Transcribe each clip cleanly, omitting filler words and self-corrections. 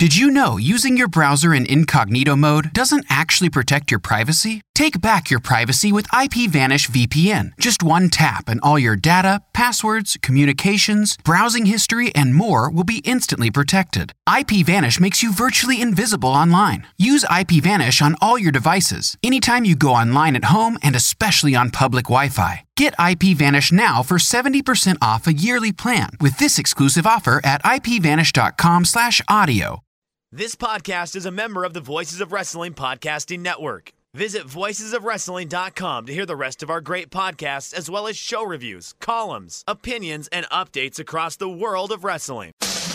Did you know using your browser in incognito mode doesn't actually protect your privacy? Take back your privacy with IPVanish VPN. Just one tap and all your data, passwords, communications, browsing history, and more will be instantly protected. IPVanish makes you virtually invisible online. Use IPVanish on all your devices, anytime you go online at home and especially on public Wi-Fi. Get IPVanish now for 70% off a yearly plan with this exclusive offer at ipvanish.com/audio. This podcast is a member of the Voices of Wrestling Podcasting Network. Visit voicesofwrestling.com to hear the rest of our great podcasts, as well as show reviews, columns, opinions, and updates across the world of wrestling.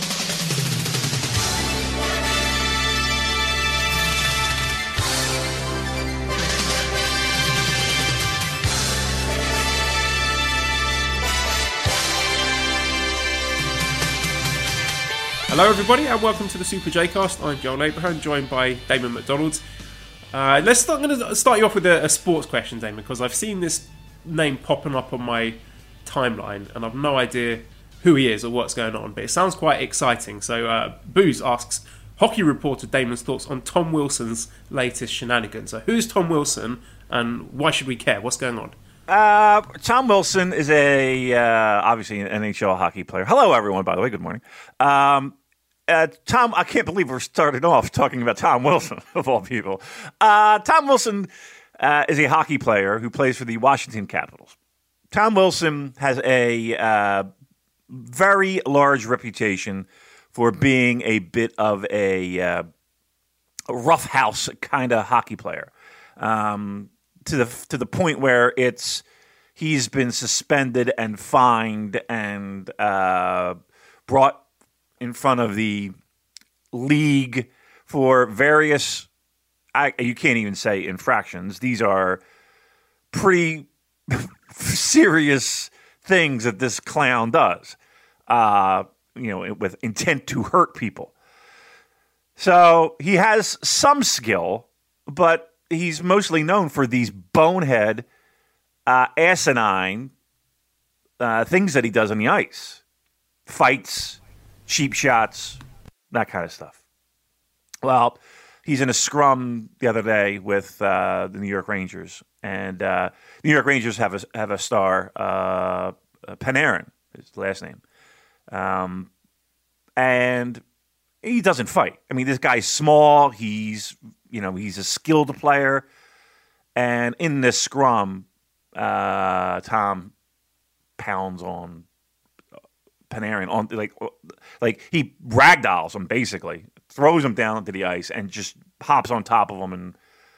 Hello everybody and welcome to the Super J-Cast. I'm Joel Abraham, joined by Damon McDonald. I'm going to start you off with a sports question, Damon, because I've seen this name popping up on my timeline and I've no idea who he is or what's going on, but it sounds quite exciting. So Booze asks, hockey reporter Damon's thoughts on Tom Wilson's latest shenanigans. So who's Tom Wilson and why should we care? What's going on? Tom Wilson is obviously an NHL hockey player. Hello, everyone, by the way. Good morning. Tom, I can't believe we're starting off talking about Tom Wilson, of all people. Tom Wilson is a hockey player who plays for the Washington Capitals. Tom Wilson has a very large reputation for being a bit of a roughhouse kind of hockey player. To the point where he's been suspended and fined and brought in front of the league for various, you can't even say infractions. These are pretty serious things that this clown does, with intent to hurt people. So he has some skill, but he's mostly known for these bonehead, asinine things that he does on the ice. Fights, cheap shots, that kind of stuff. Well, he's in a scrum the other day with the New York Rangers. And the New York Rangers have a star, Panarin, is the last name. And he doesn't fight. I mean, this guy's small. He's a skilled player. And in this scrum, Tom pounds on Panarin on like he ragdolls him, basically throws him down to the ice and just hops on top of him and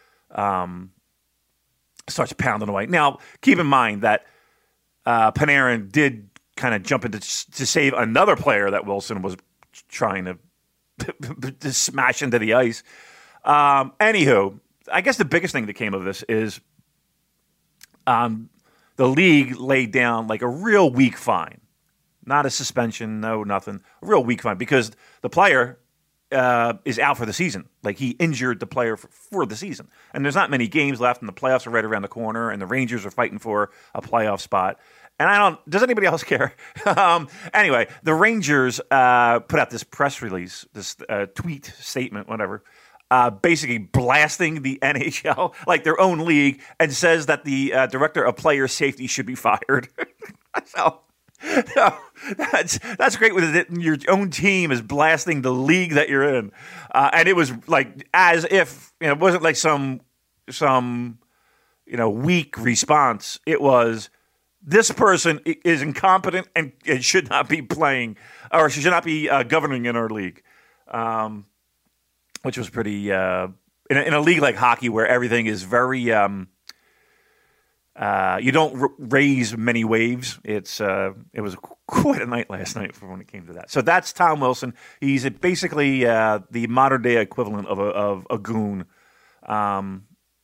starts pounding away. Now, keep in mind that Panarin did kind of jump into to save another player that Wilson was trying to smash into the ice. Anywho, I guess the biggest thing that came of this is the league laid down like a real weak fine. Not a suspension, no nothing. A real weak fine because the player is out for the season. Like he injured the player for the season. And there's not many games left and the playoffs are right around the corner and the Rangers are fighting for a playoff spot. And does anybody else care? Anyway, the Rangers put out this press release, this tweet statement, whatever, basically blasting the NHL, like their own league, and says that the director of player safety should be fired. So that's great when your own team is blasting the league that you're in. And it was like as if it wasn't like some weak response. It was, this person is incompetent and should not be playing, or should not be governing in our league, which was pretty in a league like hockey where everything is very you don't raise many waves. It was quite a night last night for when it came to that. So that's Tom Wilson. He's basically the modern day equivalent of a goon, and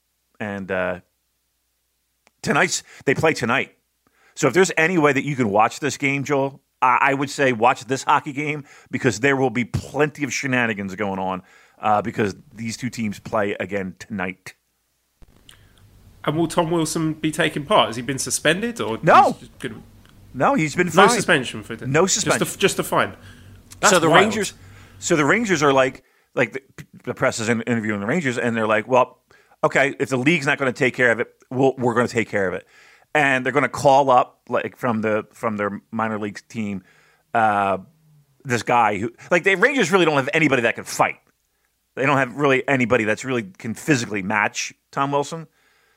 they play tonight. So if there's any way that you can watch this game, Joel, I would say watch this hockey game because there will be plenty of shenanigans going on because these two teams play again tonight. And will Tom Wilson be taking part? Has he been suspended? Or No. No, he's been fined. No suspension for this. No suspension. Just a fine. So the Rangers are like, like the press is interviewing the Rangers, and they're like, well, okay, if the league's not going to take care of it, we're going to take care of it. And they're going to call up like from their minor league team this guy who, like, the Rangers really don't have anybody that can fight. They don't have really anybody that's really can physically match Tom Wilson.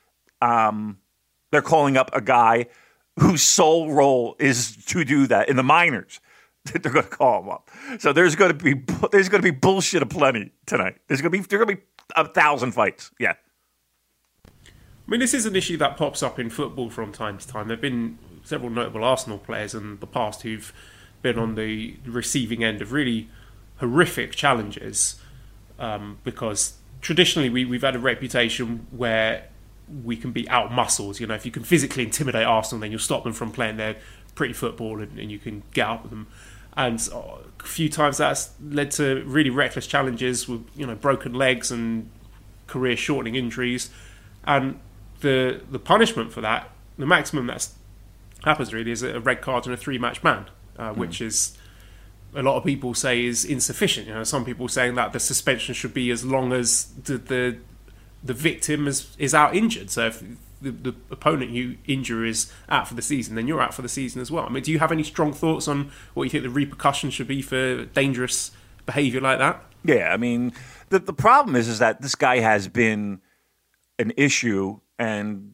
They're calling up a guy whose sole role is to do that in the minors. They're going to call him up. So there's going to be bullshit aplenty tonight. There's going to be 1,000 fights. Yeah. I mean, this is an issue that pops up in football from time to time. There have been several notable Arsenal players in the past who've been on the receiving end of really horrific challenges because traditionally we've had a reputation where we can be out-muscled. You know, if you can physically intimidate Arsenal, then you'll stop them from playing their pretty football and you can get up with them. And a few times that's led to really reckless challenges with, you know, broken legs and career-shortening injuries. And the punishment for that, the maximum that happens really, is a red card and a 3-match ban, which is, a lot of people say, is insufficient. You know, some people saying that the suspension should be as long as the victim is out injured. So if the opponent you injure is out for the season, then you're out for the season as well. I mean, do you have any strong thoughts on what you think the repercussions should be for dangerous behaviour like that? Yeah, I mean, the problem is that this guy has been an issue, and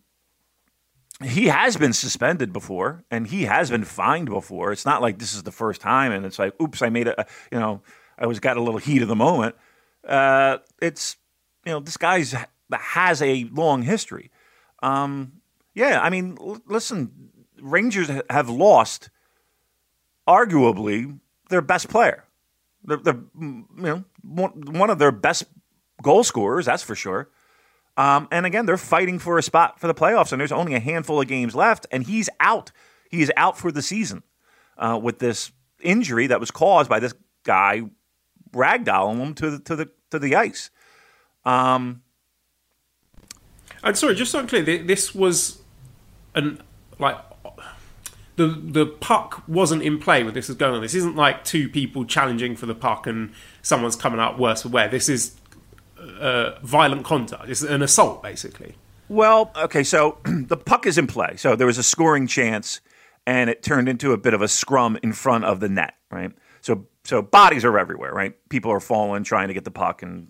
he has been suspended before, and he has been fined before. It's not like this is the first time, and it's like, oops, I made I got a little heat of the moment. It's, you know, this guy has a long history. Yeah, I mean, listen, Rangers have lost, arguably, their best player. They're one of their best goal scorers, that's for sure. And again, they're fighting for a spot for the playoffs, and there's only a handful of games left, and he's out. He is out for the season with this injury that was caused by this guy ragdolling him to the ice. I'm sorry, just so I'm clear, this was the puck wasn't in play when this was going on. This isn't like two people challenging for the puck and someone's coming out worse for wear. This is violent contact. It's an assault, basically. Well, okay, so the puck is in play. So there was a scoring chance, and it turned into a bit of a scrum in front of the net, right? So bodies are everywhere, right? People are falling, trying to get the puck, and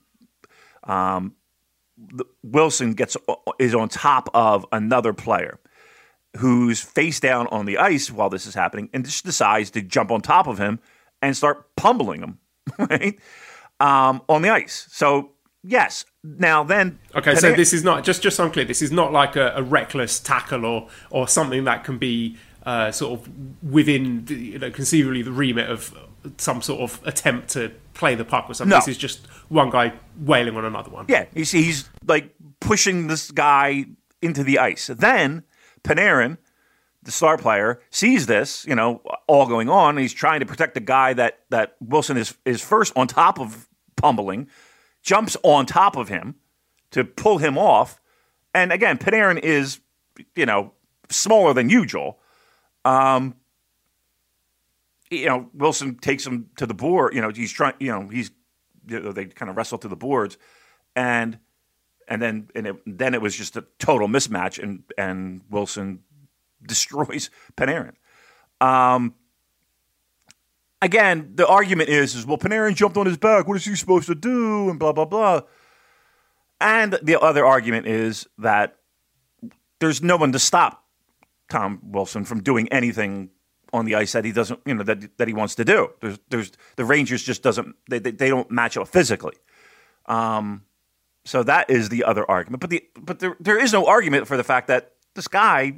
Wilson is on top of another player who's face down on the ice while this is happening, and just decides to jump on top of him and start pummeling him, right, on the ice. So yes, now then. Okay, so this is not just so I'm clear. This is not like a reckless tackle or something that can be sort of within conceivably the remit of some sort of attempt to play the puck or something. No. This is just one guy wailing on another one. Yeah, you see, he's like pushing this guy into the ice. Then Panarin, the star player, sees this, all going on. And he's trying to protect the guy that Wilson is first on top of pummeling, jumps on top of him to pull him off. And again, Panarin is, smaller than you, Joel. Wilson takes him to the board. He's trying. They kind of wrestle to the boards, and then it was just a total mismatch, and Wilson destroys Panarin. Again, the argument is well, Panarin jumped on his back. What is he supposed to do? And blah blah blah. And the other argument is that there's no one to stop Tom Wilson from doing anything on the ice that he doesn't, that he wants to do. There's the Rangers just doesn't, they don't match up physically. So that is the other argument. But there is no argument for the fact that this guy,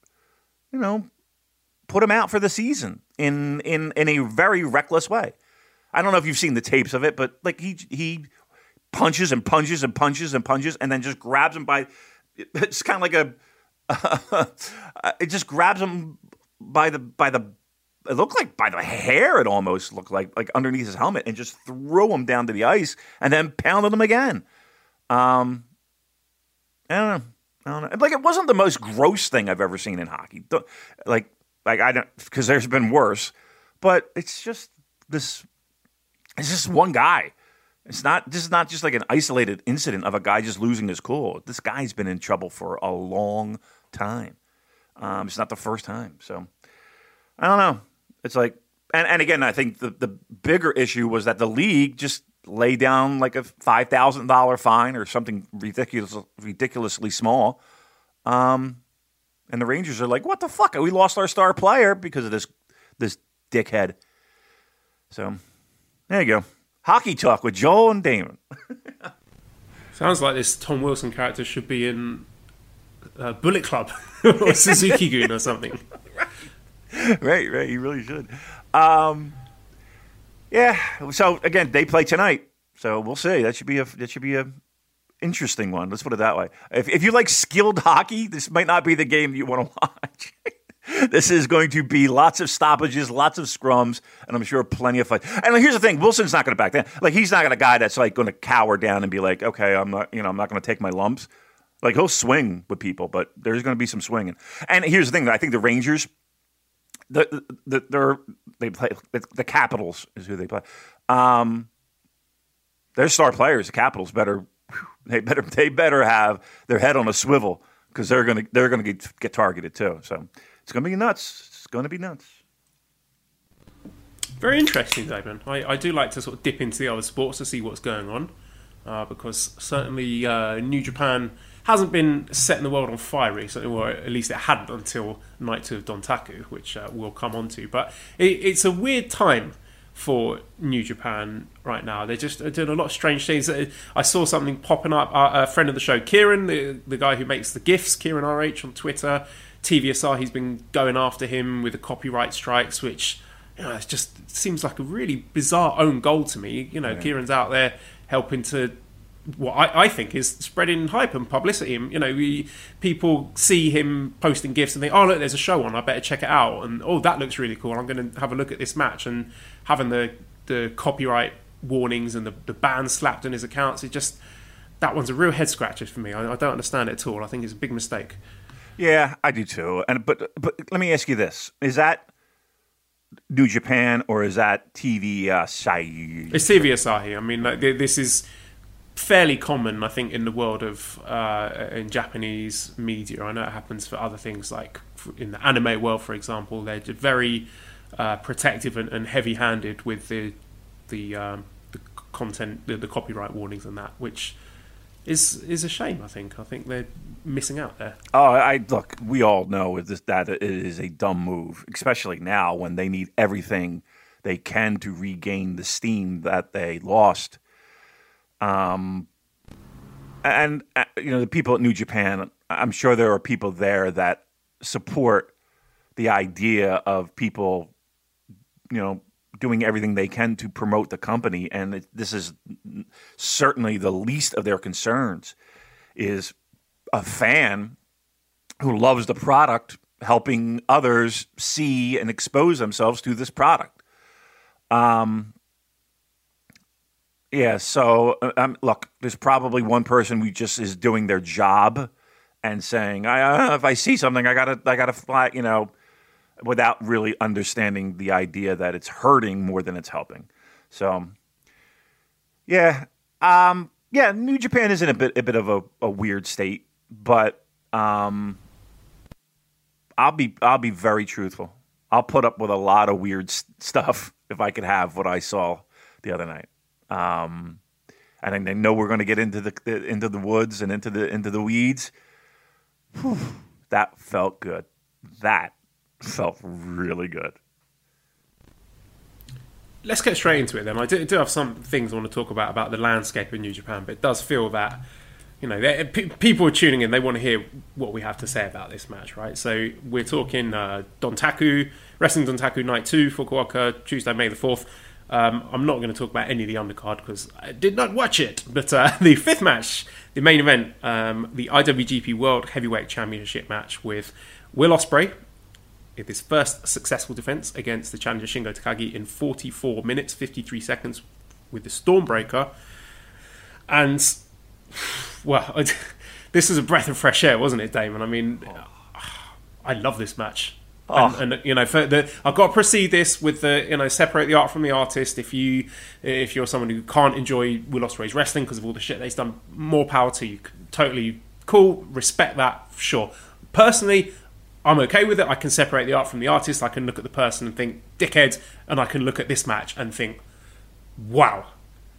put him out for the season in a very reckless way. I don't know if you've seen the tapes of it, but like he punches and punches and punches and punches, and then just grabs him by. It's kind of like it just grabs him by the. It looked like by the hair. It almost looked like underneath his helmet, and just threw him down to the ice, and then pounded him again. I don't know. Like, it wasn't the most gross thing I've ever seen in hockey. Like I don't, because there's been worse, but it's just this. It's just one guy, This is not just like an isolated incident of a guy just losing his cool. This guy's been in trouble for a long time. It's not the first time. So I don't know. It's like, and again, I think the bigger issue was that the league just laid down like a $5,000 fine or something ridiculously small. And the Rangers are like, what the fuck? We lost our star player because of this dickhead. So there you go. Hockey talk with Joel and Damon. Sounds like this Tom Wilson character should be in Bullet Club or Suzuki-gun or something. Right. He really should. Yeah. So again, they play tonight. So we'll see. That should be a interesting one. Let's put it that way. If you like skilled hockey, this might not be the game you want to watch. This is going to be lots of stoppages, lots of scrums, and I'm sure plenty of fight. And here's the thing: Wilson's not going to back down. Like, he's not a guy that's like going to cower down and be like, "Okay, I'm not going to take my lumps." Like, he'll swing with people, but there's going to be some swinging. And here's the thing: I think the Rangers, they play the Capitals is who they play. Their star players, the Capitals, better have their head on a swivel because they're going to get targeted too. So. It's going to be nuts. It's going to be nuts. Very interesting, Damon. I do like to sort of dip into the other sports to see what's going on, because certainly New Japan hasn't been setting the world on fire recently, or at least it hadn't until Night 2 of Dontaku, which we'll come on to. But it's a weird time for New Japan right now. They're just doing a lot of strange things. I saw something popping up. A friend of the show, Kieran, the guy who makes the GIFs, Kieran RH on Twitter, TVSR, he's been going after him with the copyright strikes, which it just seems like a really bizarre own goal to me. Kieran's out there helping to what I think is spreading hype and publicity. People see him posting GIFs and think, oh, look, there's a show on, I better check it out. And, oh, that looks really cool, I'm going to have a look at this match. And having the copyright warnings and the ban slapped on his accounts, that one's a real head scratcher for me. I don't understand it at all. I think it's a big mistake. Yeah, I do too. But let me ask you this: is that New Japan or is that TV Asahi? It's TV Asahi. I mean, this is fairly common, I think, in the world of in Japanese media. I know it happens for other things, like in the anime world, for example. They're very protective and heavy-handed with the content, the copyright warnings and that, which is a shame. I think they're missing out there. Oh, look, we all know that it is a dumb move, especially now when they need everything they can to regain the steam that they lost. And the people at New Japan, I'm sure there are people there that support the idea of people, doing everything they can to promote the company, and this is certainly the least of their concerns, is a fan who loves the product helping others see and expose themselves to this product. So look, there's probably one person who just is doing their job and saying, if I see something, I gotta fly, without really understanding the idea that it's hurting more than it's helping. So, New Japan is in a bit of a weird state, but I'll be very truthful. I'll put up with a lot of weird stuff if I could have what I saw the other night. And I know we're going to get into the woods and into the weeds. Whew, that felt good. That felt really good. Let's get straight into it then. I do have some things I want to talk about the landscape in New Japan, but it does feel that people are tuning in. They want to hear what we have to say about this match, right? So we're talking Dontaku, Wrestling Dontaku Night 2, Fukuoka, Tuesday, May the 4th. I'm not going to talk about any of the undercard because I did not watch it. But the fifth match, the main event, the IWGP World Heavyweight Championship match with Will Ospreay, in his first successful defense against the challenger Shingo Takagi in 44 minutes, 53 seconds with the Stormbreaker. And, well, this was a breath of fresh air, wasn't it, Damon? I mean, I love this match. And I've got to proceed this with separate the art from the artist. If you're someone who can't enjoy Will Ospreay's wrestling because of all the shit that he's done, more power to you. Totally cool, respect that, sure. Personally, I'm okay with it. I can separate the art from the artist. I can look at the person and think, dickhead, and I can look at this match and think, wow.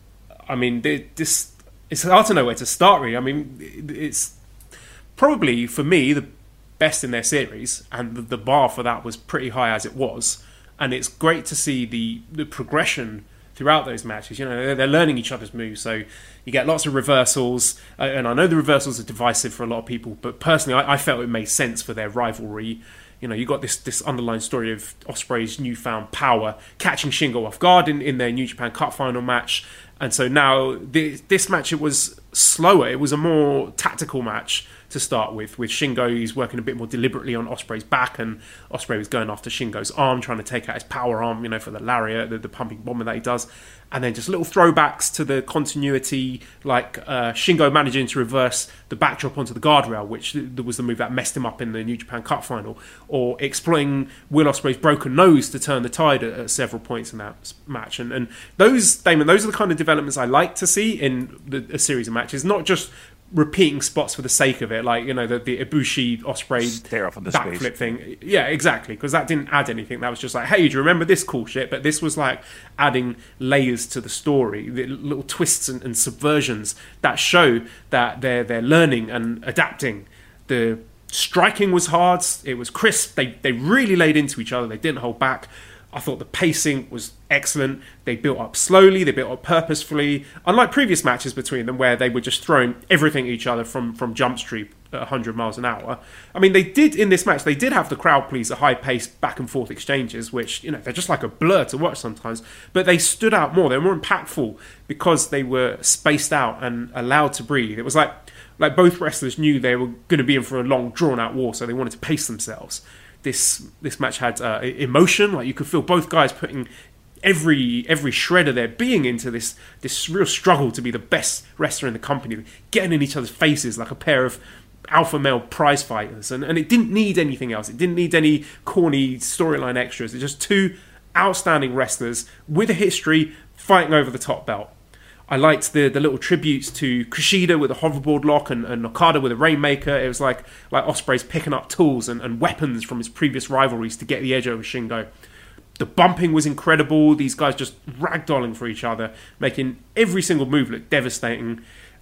I mean, it's hard to know where to start, really. I mean, it's probably, for me, the best in their series, and the bar for that was pretty high as it was. And it's great to see the progression throughout those matches. They're learning each other's moves, so you get lots of reversals, and I know the reversals are divisive for a lot of people, but personally I felt it made sense for their rivalry. You got this underlying story of Ospreay's newfound power catching Shingo off guard in their New Japan Cup final match, and so now this match, it was slower, it was a more tactical match to start with Shingo. He's working a bit more deliberately on Ospreay's back, and Ospreay was going after Shingo's arm, trying to take out his power arm, for the lariat, the pumping bomber that he does. And then just little throwbacks to the continuity, like Shingo managing to reverse the backdrop onto the guardrail, which was the move that messed him up in the New Japan Cup final, or exploiting Will Ospreay's broken nose to turn the tide at several points in that match. And those, Damon, those are the kind of developments I like to see in a series of matches, not just repeating spots for the sake of it, like the Ibushi Ospreay stare off on the backflip thing. Yeah, exactly, because that didn't add anything. That was just like, hey, do you remember this cool shit? But this was like adding layers to the story, the little twists and subversions that show that they're learning and adapting. The striking was hard, it was crisp. They really laid into each other. They didn't hold back. I thought the pacing was excellent. They built up slowly, they built up purposefully, unlike previous matches between them where they were just throwing everything at each other from Jump Street at 100 miles an hour. I mean, they did in this match, they did have the crowd please at high-paced back and forth exchanges, which, they're just like a blur to watch sometimes, but they stood out more. They were more impactful because they were spaced out and allowed to breathe. It was like both wrestlers knew they were going to be in for a long, drawn-out war, so they wanted to pace themselves. This match had emotion. Like, you could feel both guys putting every shred of their being into this real struggle to be the best wrestler in the company, getting in each other's faces like a pair of alpha male prize fighters. And it didn't need anything else. It didn't need any corny storyline extras. It's just two outstanding wrestlers with a history fighting over the top belt. I liked the little tributes to Kushida with a hoverboard lock and Okada with a Rainmaker. It was like Ospreay's picking up tools and weapons from his previous rivalries to get the edge over Shingo. The bumping was incredible. These guys just ragdolling for each other, making every single move look devastating.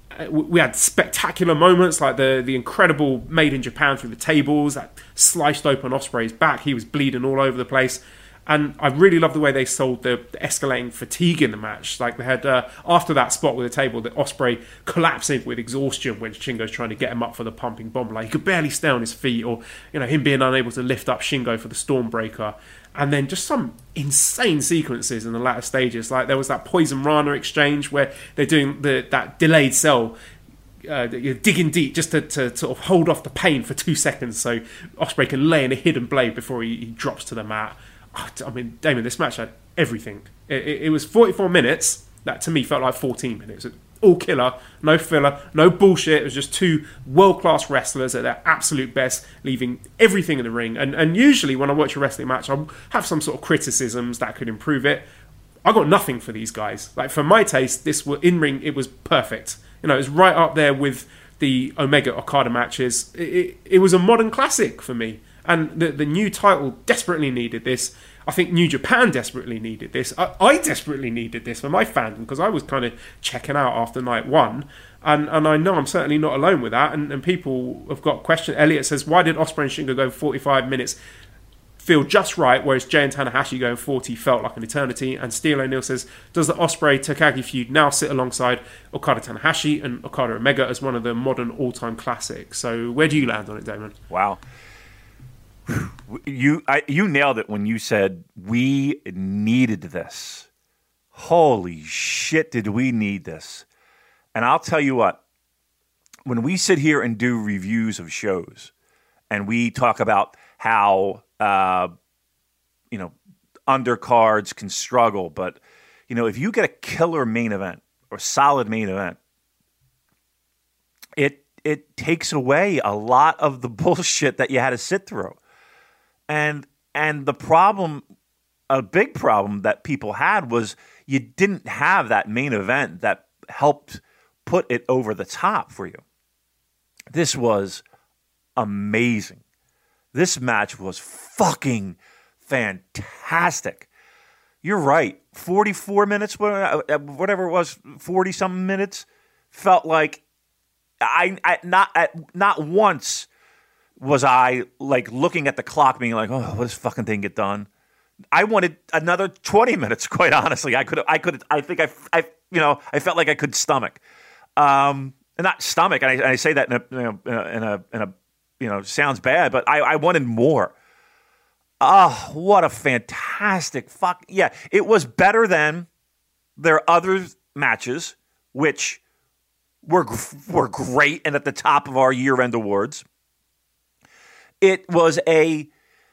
We had spectacular moments like the incredible Made in Japan through the tables that sliced open Ospreay's back. He was bleeding all over the place. And I really love the way they sold the escalating fatigue in the match. Like, they had, after that spot with the table, the Ospreay collapsing with exhaustion when Shingo's trying to get him up for the pumping bomb. Like, he could barely stay on his feet, or, him being unable to lift up Shingo for the Stormbreaker. And then just some insane sequences in the latter stages. Like, there was that Poison Rana exchange where they're doing that delayed cell, you're digging deep just to sort of hold off the pain for 2 seconds so Ospreay can lay in a hidden blade before he drops to the mat. I mean, Damon, this match had everything. It was 44 minutes that to me felt like 14 minutes. All killer, no filler, no bullshit. It was just two world-class wrestlers at their absolute best, leaving everything in the ring. And usually when I watch a wrestling match, I'll have some sort of criticisms that could improve it. I got nothing for these guys. Like, for my taste, this was in-ring, it was perfect. It was right up there with the Omega Okada matches. It was a modern classic for me. And the new title desperately needed this. I think New Japan desperately needed this. I desperately needed this for my fandom, because I was kind of checking out after night one. And I know I'm certainly not alone with that. And people have got questions. Elliot says, why did Ospreay and Shingo go 45 minutes feel just right, whereas Jay and Tanahashi going 40 felt like an eternity? And Steel O'Neill says, does the Ospreay-Takagi feud now sit alongside Okada Tanahashi and Okada Omega as one of the modern all-time classics? So where do you land on it, Damon? Wow. You nailed it when you said we needed this. Holy shit, did we need this? And I'll tell you what, when we sit here and do reviews of shows and we talk about how undercards can struggle, but if you get a killer main event or solid main event, it takes away a lot of the bullshit that you had to sit through. And And the problem, a big problem that people had was you didn't have that main event that helped put it over the top for you. This was amazing. This match was fucking fantastic. You're right. 44 minutes, whatever it was, 40-something minutes, felt like not once was I like looking at the clock being like, oh, will this fucking thing get done? I wanted another 20 minutes, quite honestly. I think I felt like I could stomach. Not stomach, and I say that in a sounds bad, but I wanted more. Oh, what a fantastic fuck. Yeah, it was better than their other matches, which were great and at the top of our year-end awards. It was a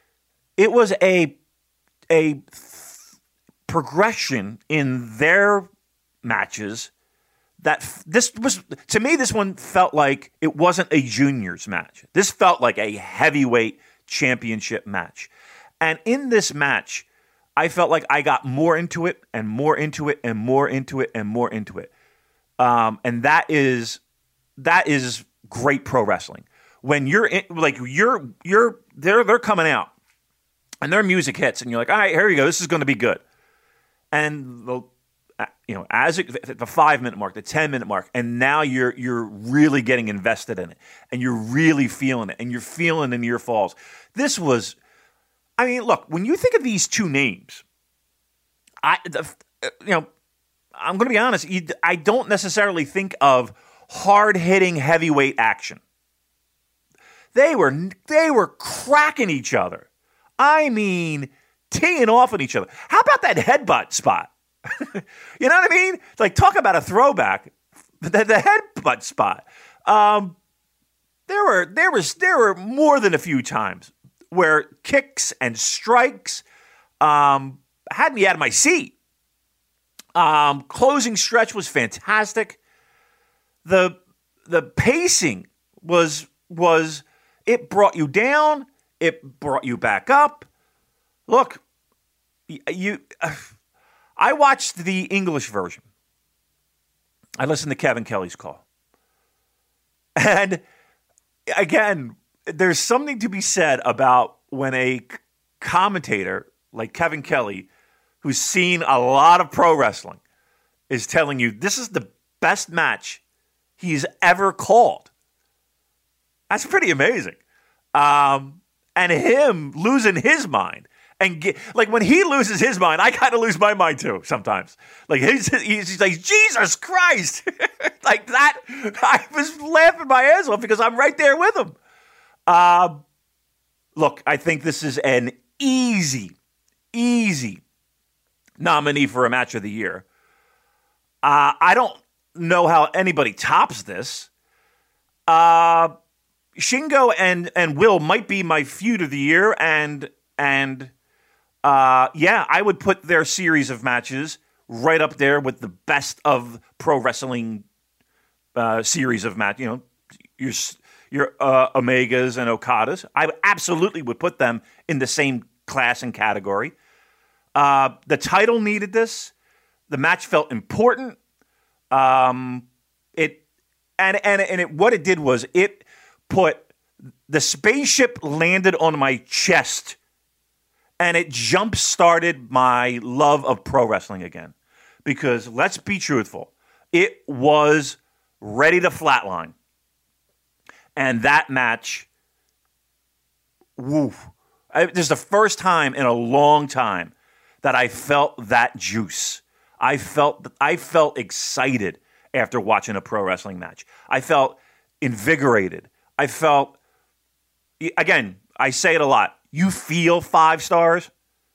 progression in their matches that this was, to me, this one felt like it wasn't a juniors match. This felt like a heavyweight championship match. And in this match, I felt like I got more into it and more into it and more into it and more into it. And that is great pro wrestling. When you're in, like they're coming out and their music hits and you're like, all right, here you go, this is going to be good. And as the 5-minute mark, the 10-minute mark, and now you're really getting invested in it, and you're really feeling it, and you're feeling the near falls. This was, I mean, look, when you think of these two names, I'm going to be honest, I don't necessarily think of hard-hitting heavyweight action. They were cracking each other. I mean, teeing off on each other. How about that headbutt spot? You know what I mean? It's like, talk about a throwback. The headbutt spot. There were more than a few times where kicks and strikes had me out of my seat. Closing stretch was fantastic. The pacing was it brought you down. It brought you back up. Look, I watched the English version. I listened to Kevin Kelly's call. And again, there's something to be said about when a commentator like Kevin Kelly, who's seen a lot of pro wrestling, is telling you this is the best match he's ever called. That's pretty amazing. And him losing his mind. And like when he loses his mind, I kind of lose my mind too sometimes. Like he's like, Jesus Christ. Like that. I was laughing my ass off because I'm right there with him. Look, I think this is an easy nominee for a match of the year. I don't know how anybody tops this. Shingo and Will might be my feud of the year, and I would put their series of matches right up there with the best of pro wrestling series of match. You know, your Omegas and Okadas. I absolutely would put them in the same class and category. The title needed this. The match felt important. What it did was it put the spaceship landed on my chest, and it jump-started my love of pro wrestling again. Because let's be truthful, it was ready to flatline. And that match, this is the first time in a long time that I felt that juice. I felt excited after watching a pro wrestling match. I felt invigorated. I felt, again, I say it a lot. You feel 5 stars?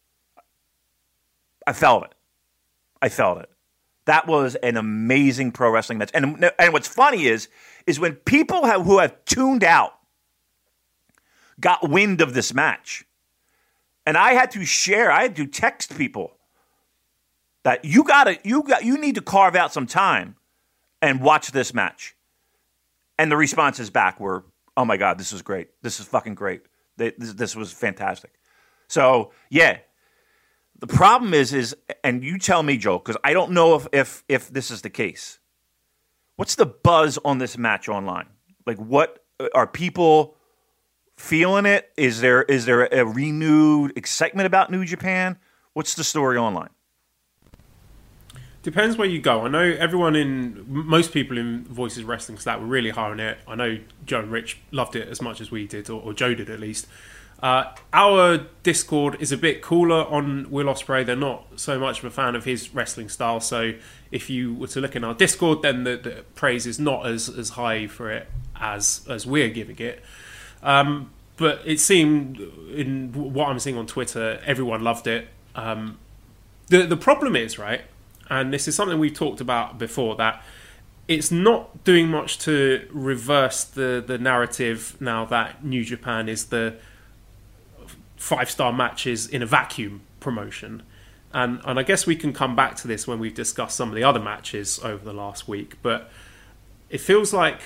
I felt it. That was an amazing pro wrestling match. And what's funny is when people who have tuned out got wind of this match, and I had to text people that you need to carve out some time and watch this match. And the responses back were, oh my God, this is great. This is fucking great. This was fantastic. So, yeah. The problem is, and you tell me, Joe, because I don't know if this is the case. What's the buzz on this match online? Like, what are people feeling it? Is there a renewed excitement about New Japan? What's the story online? Depends where you go. I know most people in Voices Wrestling Slack were really high on it. I know Joe and Rich loved it as much as we did, or Joe did at least. Our Discord is a bit cooler on Will Ospreay. They're not so much of a fan of his wrestling style. So if you were to look in our Discord, then the praise is not as high for it as we're giving it. But it seemed, in what I'm seeing on Twitter, everyone loved it. The problem is, right, and this is something we've talked about before, that it's not doing much to reverse the narrative now that New Japan is the 5-star matches in a vacuum promotion. And I guess we can come back to this when we've discussed some of the other matches over the last week, but it feels like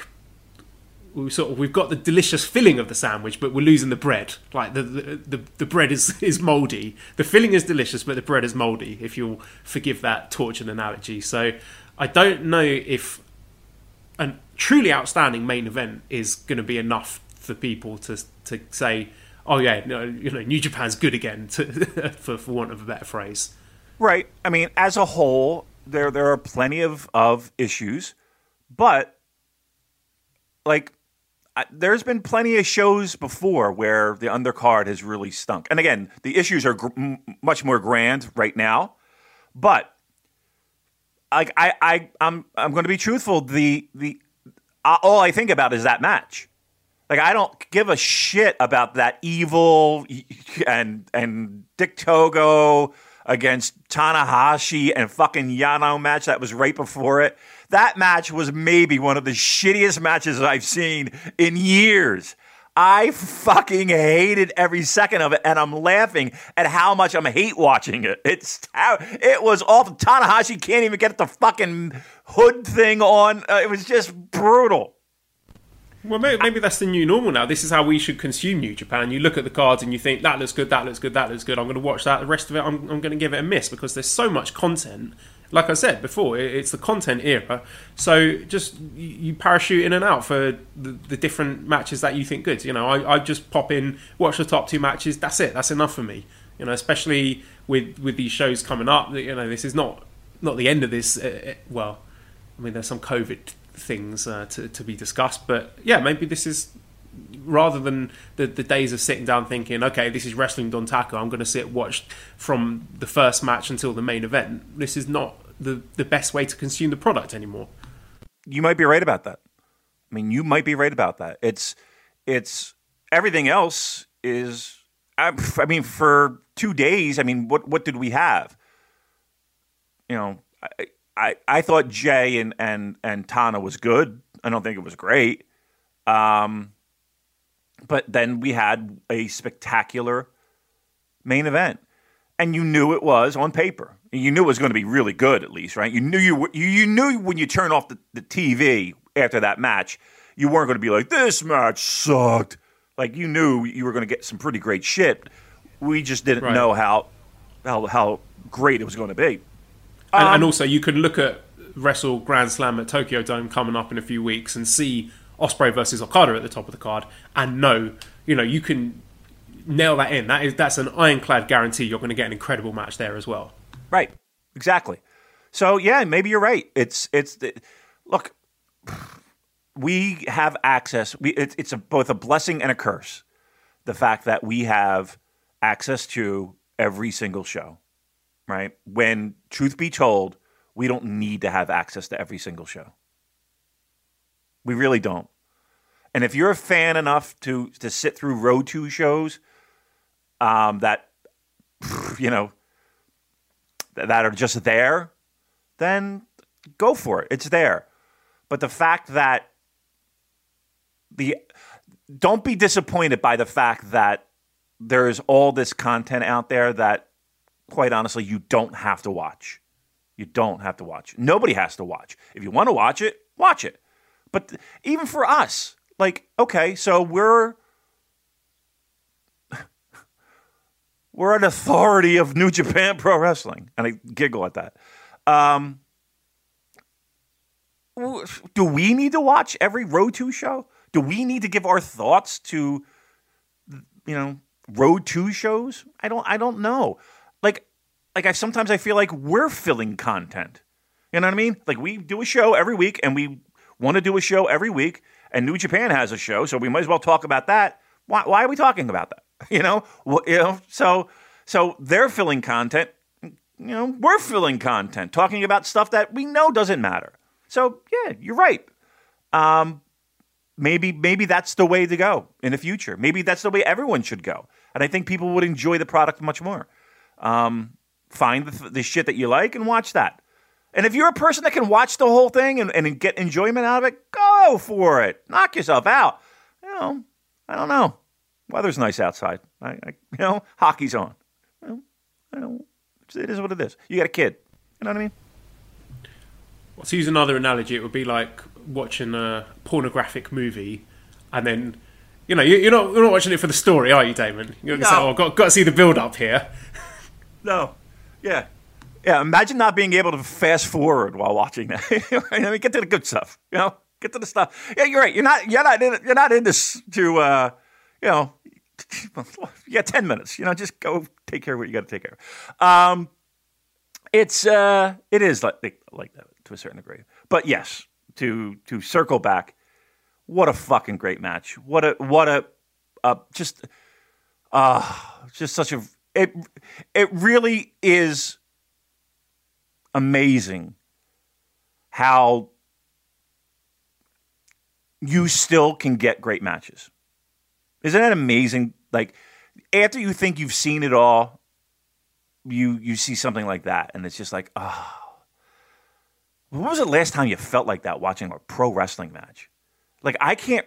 we've got the delicious filling of the sandwich, but we're losing the bread. Like the bread is mouldy. The filling is delicious, but the bread is mouldy, if you'll forgive that tortured analogy. So I don't know if a truly outstanding main event is going to be enough for people to say, oh yeah, no, New Japan's good again, for want of a better phrase. Right. I mean, as a whole, there are plenty of issues, but like there's been plenty of shows before where the undercard has really stunk. And again, the issues are much more grand right now, but like I'm going to be truthful. The all I think about is that match. Like, I don't give a shit about that Evil and Dick Togo against Tanahashi and fucking Yano match that was right before it. That match was maybe one of the shittiest matches I've seen in years. I fucking hated every second of it, and I'm laughing at how much I'm hate watching it. It was awful. Tanahashi can't even get the fucking hood thing on. It was just brutal. Well, maybe that's the new normal now. This is how we should consume New Japan. You look at the cards and you think, that looks good, that looks good, that looks good. I'm going to watch that. The rest of it, I'm going to give it a miss, because there's so much content. Like I said before, it's the content era. So just you parachute in and out for the different matches that you think good. I just pop in, watch the top 2 matches. That's it. That's enough for me. Especially with these shows coming up. This is not the end of this. Well, I mean, there's some COVID things to be discussed, but yeah, maybe this is, rather than the days of sitting down thinking, okay, this is Wrestling Dontaku, I'm going to sit watch from the first match until the main event. This is not the best way to consume the product anymore. You might be right about that. I mean, you might be right about that. It's everything else is, I mean, for 2 days, I mean, what did we have? I thought Jay and Tana was good. I don't think it was great. But then we had a spectacular main event. And you knew it was on paper. You knew it was going to be really good, at least, right? You knew when you turn off the TV after that match, you weren't going to be like, this match sucked. Like, you knew you were going to get some pretty great shit. We just didn't know how great it was going to be. And also, you can look at Wrestle Grand Slam at Tokyo Dome coming up in a few weeks and see Ospreay versus Okada at the top of the card, and know, you can nail that in. That's an ironclad guarantee you're going to get an incredible match there as well. Right, exactly. So yeah, maybe you're right. Look, we have access. It's both a blessing and a curse. The fact that we have access to every single show. Right? When, truth be told, we don't need to have access to every single show. We really don't. And if you're a fan enough to sit through Road 2 shows that are just there, then go for it. It's there. But the fact that don't be disappointed by the fact that there's all this content out there that, quite honestly, you don't have to watch. You don't have to watch. Nobody has to watch. If you want to watch it, watch it. But even for us, like, okay, so we're We're an authority of New Japan Pro Wrestling. And I giggle at that. Do we need to watch every Road 2 show? Do we need to give our thoughts to, Road 2 shows? I don't know. Sometimes I feel like we're filling content. You know what I mean? Like, we do a show every week, and we want to do a show every week, and New Japan has a show, so we might as well talk about that. Why are we talking about that? So they're filling content. We're filling content, talking about stuff that we know doesn't matter. So yeah, you're right. Maybe that's the way to go in the future. Maybe that's the way everyone should go, and I think people would enjoy the product much more. Find the shit that you like and watch that. And if you're a person that can watch the whole thing and get enjoyment out of it, go for it. Knock yourself out. I don't know. Weather's nice outside. Hockey's on. It is what it is. You got a kid. You know what I mean? Well, to use another analogy, it would be like watching a pornographic movie, and then you're not watching it for the story, are you, Damon? You're going to say, "Oh, got to see the build up here." No. Yeah. Imagine not being able to fast forward while watching that. Get to the good stuff. Get to the stuff. Yeah, you're right. You're not in this to. You got 10 minutes. Just go take care of what you got to take care of. It is like that to a certain degree. But yes, to circle back, what a fucking great match. Just such a. It really is amazing how you still can get great matches. Isn't that amazing? Like, after you think you've seen it all, you see something like that, and it's just like, oh. When was the last time you felt like that watching a pro wrestling match? Like, I can't.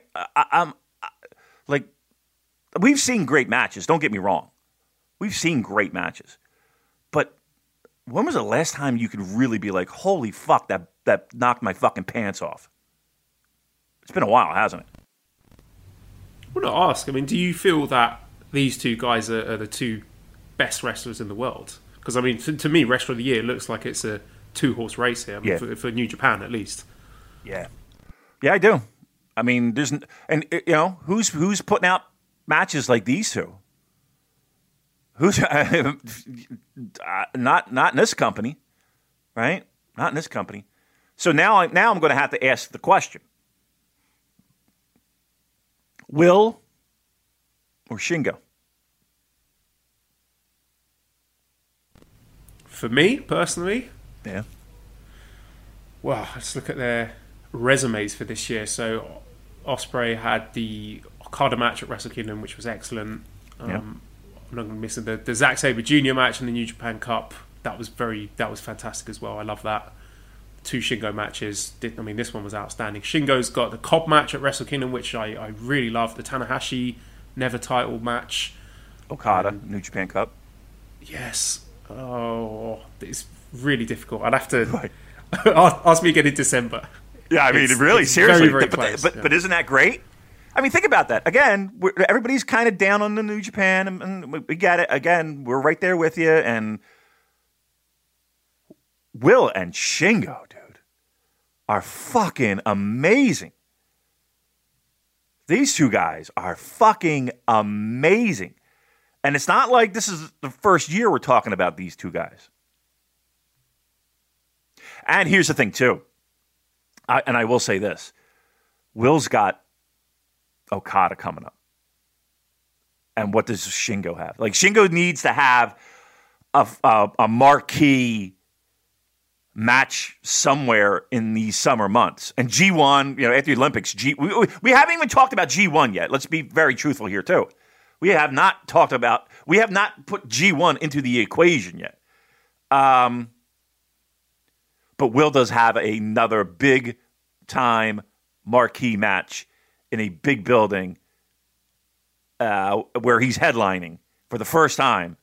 We've seen great matches. Don't get me wrong. We've seen great matches. But when was the last time you could really be like, holy fuck, that knocked my fucking pants off? It's been a while, hasn't it? I want to ask, do you feel that these two guys are the two best wrestlers in the world? Because, to me, Wrestler of the Year looks like it's a two-horse race here, for New Japan at least. Yeah. Yeah, I do. Who's putting out matches like these two? Who's not in this company, right? Not in this company. So now I'm going to have to ask the question: Will or Shingo? For me personally, yeah. Well, let's look at their resumes for this year. So Ospreay had the Okada match at Wrestle Kingdom, which was excellent. I'm not going to miss the Zack Sabre Jr. match in the New Japan Cup. That was fantastic as well. I love that. 2 Shingo matches. This one was outstanding. Shingo's got the Cobb match at Wrestle Kingdom, which I really love. The Tanahashi Never title match. Okada, New Japan Cup. Yes. Oh, it's really difficult. I'd have to ask me again in December. Yeah, really, seriously. Very, very close, but isn't that great? Think about that. Again, everybody's kind of down on the New Japan, and we get it. Again, we're right there with you. And Will and Shingo, dude, are fucking amazing. These two guys are fucking amazing. And it's not like this is the first year we're talking about these two guys. And here's the thing, too. I will say this. Will's got Okada coming up. And what does Shingo have? Shingo needs to have a marquee match somewhere in these summer months. And G1, after the Olympics, we haven't even talked about G1 yet. Let's be very truthful here, too. We have not put G1 into the equation yet. But Will does have another big-time marquee match in a big building where he's headlining for the first time.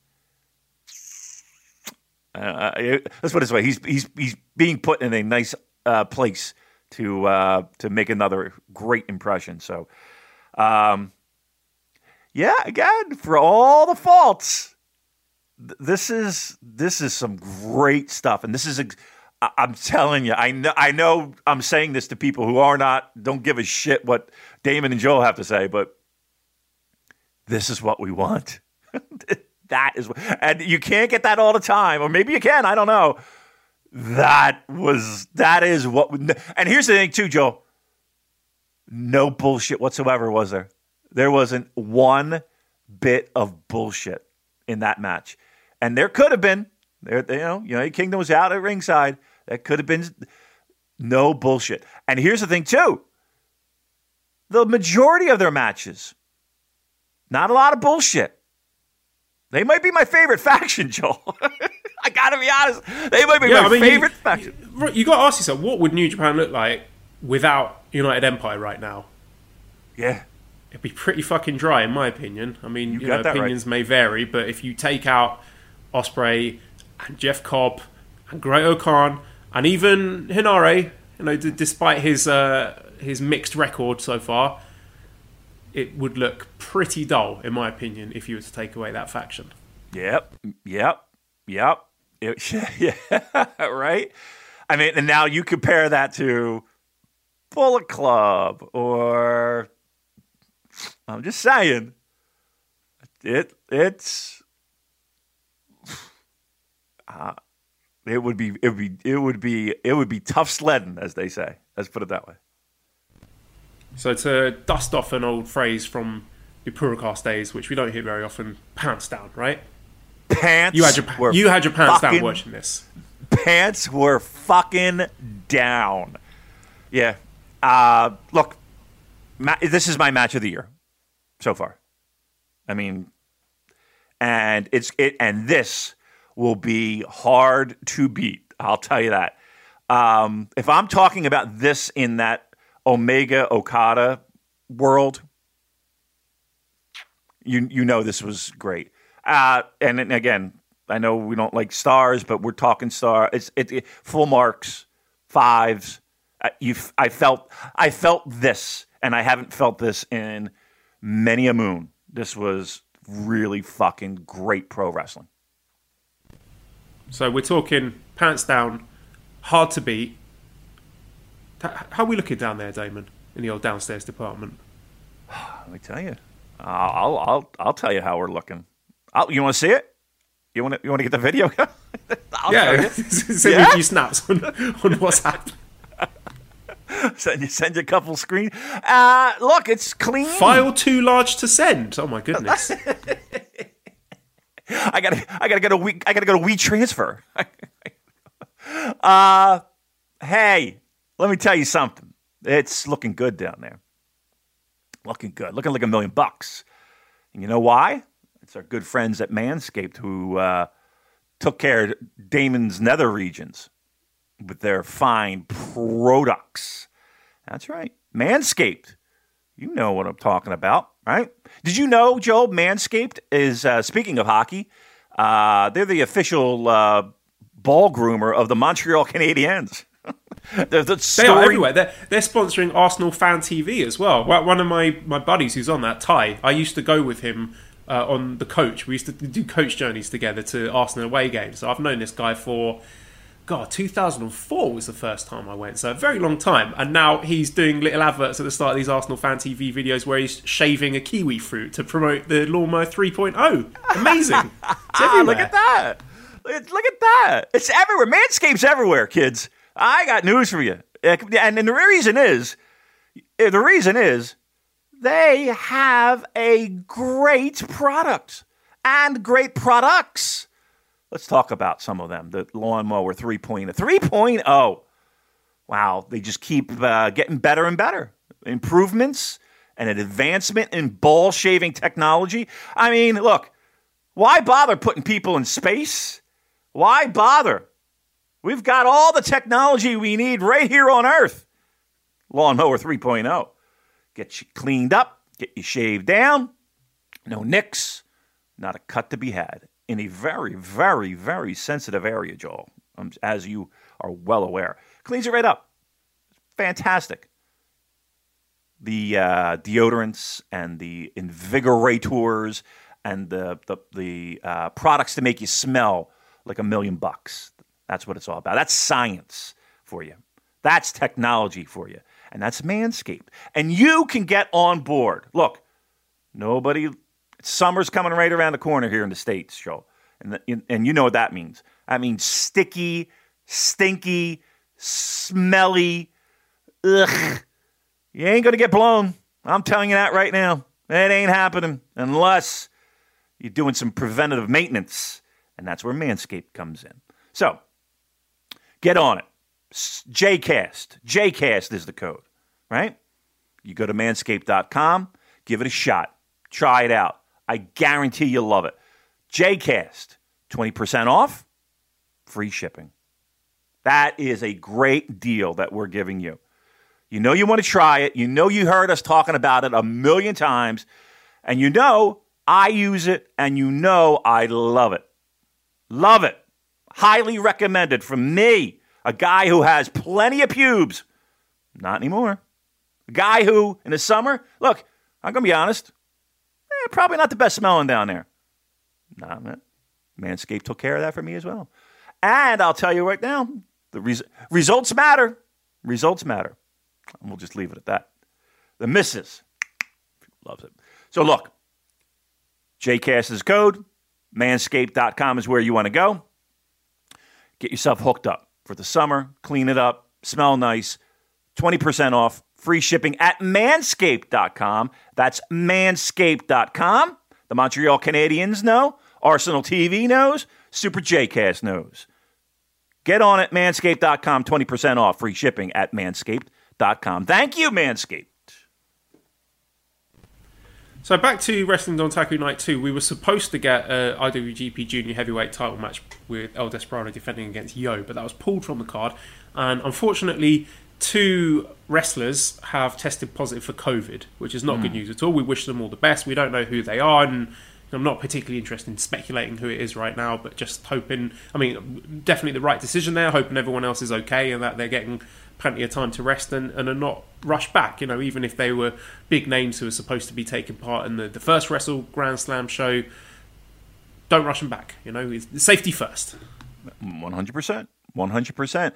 Let's put it this way: he's being put in a nice place to make another great impression. So, again, for all the faults, this is some great stuff, and this is. I'm telling you, I know. I'm saying this to people who don't give a shit what Damon and Joel have to say, but this is what we want. That is, and you can't get that all the time, or maybe you can. I don't know. That is what. And here's the thing, too, Joel. No bullshit whatsoever, was there? There wasn't one bit of bullshit in that match, and there could have been. United Kingdom was out at ringside. That could have been no bullshit. And here's the thing, too. The majority of their matches, not a lot of bullshit. They might be my favorite faction, Joel. I got to be honest. They might be my favorite faction. You got to ask yourself, what would New Japan look like without United Empire right now? Yeah. It'd be pretty fucking dry, in my opinion. I mean, opinions may vary, but if you take out Ospreay and Jeff Cobb and Great-O-Khan and even Hinare, despite his mixed record so far, it would look pretty dull, in my opinion, if you were to take away that faction. Yep. Yeah, right? I mean, and now you compare that to Bullet Club, or I'm just saying, it would be tough sledding, as they say. Let's put it that way. So to dust off an old phrase from the Purocast days, which we don't hear very often, pants down, right? You had your pants down watching this. Pants were fucking down. Yeah. Look, this is my match of the year so far. I mean, and this will be hard to beat. I'll tell you that. If I'm talking about this in that Omega Okada world, you know this was great. And again, I know we don't like stars, but we're talking star. It's full marks, 5s. I felt this, and I haven't felt this in many a moon. This was really fucking great pro wrestling. So we're talking pants down, hard to beat. How are we looking down there, Damon, in the old downstairs department? Let me tell you. I'll tell you how we're looking. You want to see it? You want to get the video? Send me a few snaps on what's happening. Send you a couple screens. Look, it's clean. File too large to send. Oh my goodness. I gotta go to WeTransfer. Hey, let me tell you something. It's looking good down there. Looking good. Looking like $1 million. And you know why? It's our good friends at Manscaped who took care of Damon's nether regions with their fine products. That's right. Manscaped. You know what I'm talking about, right? Did you know, Joe, Manscaped is, speaking of hockey, they're the official ball groomer of the Montreal Canadiens. They are everywhere. They're sponsoring Arsenal Fan TV as well. One of my buddies who's on that, Ty, I used to go with him on the coach. We used to do coach journeys together to Arsenal away games. So I've known this guy for, 2004 was the first time I went. So a very long time. And now he's doing little adverts at the start of these Arsenal Fan TV videos where he's shaving a kiwi fruit to promote the Lawnmower 3.0. Amazing. It's everywhere. Look at that. Look at that. It's everywhere. Manscaped's everywhere, kids. I got news for you. And the reason is they have a great product and great products. Let's talk about some of them. The Lawnmower 3.0. 3.0. Wow, they just keep getting better and better. Improvements and an advancement in ball shaving technology. I mean, look, why bother putting people in space? Why bother? We've got all the technology we need right here on Earth. Lawnmower 3.0. Get you cleaned up, get you shaved down, no nicks, not a cut to be had in a very, very, very sensitive area, Joel, as you are well aware. Cleans it right up. Fantastic. The deodorants and the invigorators and the products to make you smell like $1 million. That's what it's all about. That's science for you. That's technology for you. And that's Manscaped. And you can get on board. Look, summer's coming right around the corner here in the States, Joe. And you know what that means. That means sticky, stinky, smelly. Ugh. You ain't going to get blown. I'm telling you that right now. It ain't happening unless you're doing some preventative maintenance. And that's where Manscaped comes in. So, get on it. JCast. JCast is the code, right? You go to manscaped.com, give it a shot. Try it out. I guarantee you'll love it. JCast, 20% off, free shipping. That is a great deal that we're giving you. You know you want to try it. You know you heard us talking about it 1,000,000 times. And you know I use it, and you know I love it. Love it. Highly recommended from me, a guy who has plenty of pubes. Not anymore. A guy who, in the summer, look, I'm going to be honest, probably not the best smelling down there. Nah, man. Manscaped took care of that for me as well. And I'll tell you right now, the results matter. Results matter. And we'll just leave it at that. The missus loves it. So look, JCast is code. Manscaped.com is where you want to go. Get yourself hooked up for the summer. Clean it up. Smell nice. 20% off. Free shipping at manscaped.com. That's manscaped.com. The Montreal Canadiens know. Arsenal TV knows. Super JCast knows. Get on it, manscaped.com. 20% off. Free shipping at manscaped.com. Thank you, Manscaped. So back to Wrestling Dontaku Night 2, we were supposed to get a IWGP Junior Heavyweight title match with El Desperado defending against Yo, but that was pulled from the card. And unfortunately, 2 wrestlers have tested positive for COVID, which is not good news at all. We wish them all the best. We don't know who they are, and I'm not particularly interested in speculating who it is right now, but just hoping, definitely the right decision there, hoping everyone else is okay and that they're getting plenty of time to rest and are not rushed back. Even if they were big names who were supposed to be taking part in the first Wrestle Grand Slam show, don't rush them back. It's safety first. 100%. 100%.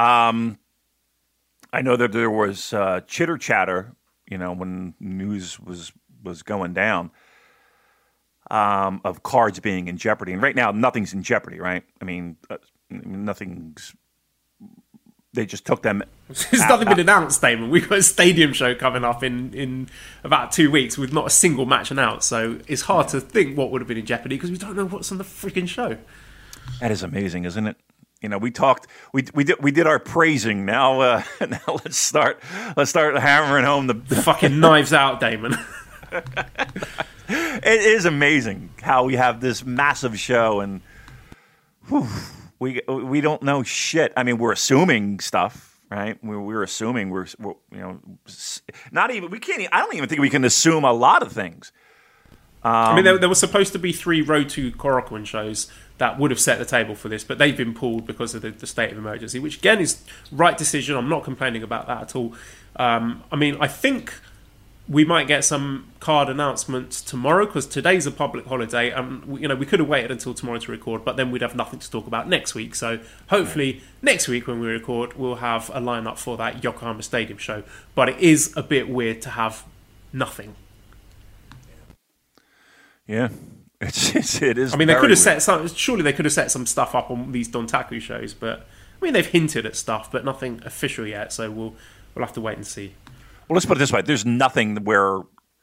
I know that there was chitter chatter, when news was going down, of cards being in jeopardy. And right now, nothing's in jeopardy, right? Nothing's. They just took them. There's nothing been announced, Damon. We've got a stadium show coming up in about 2 weeks with not a single match announced. So it's hard to think what would have been in jeopardy because we don't know what's on the freaking show. That is amazing, isn't it? We talked. We did our praising. Now let's start hammering home the fucking knives out, Damon. It is amazing how we have this massive show and. We don't know shit. We're assuming stuff, right? We're assuming we're not even we can't. I don't even think we can assume a lot of things. There was supposed to be 3 Road to Korakuen shows that would have set the table for this, but they've been pulled because of the state of emergency, which again is right decision. I'm not complaining about that at all. I think we might get some card announcements tomorrow because today's a public holiday, and we could have waited until tomorrow to record, but then we'd have nothing to talk about next week. So hopefully next week when we record, we'll have a lineup for that Yokohama Stadium show. But it is a bit weird to have nothing. Yeah, it is. They could have set some. Surely they could have set some stuff up on these Dontaku shows, but they've hinted at stuff, but nothing official yet. So we'll have to wait and see. Well, let's put it this way. There's nothing where,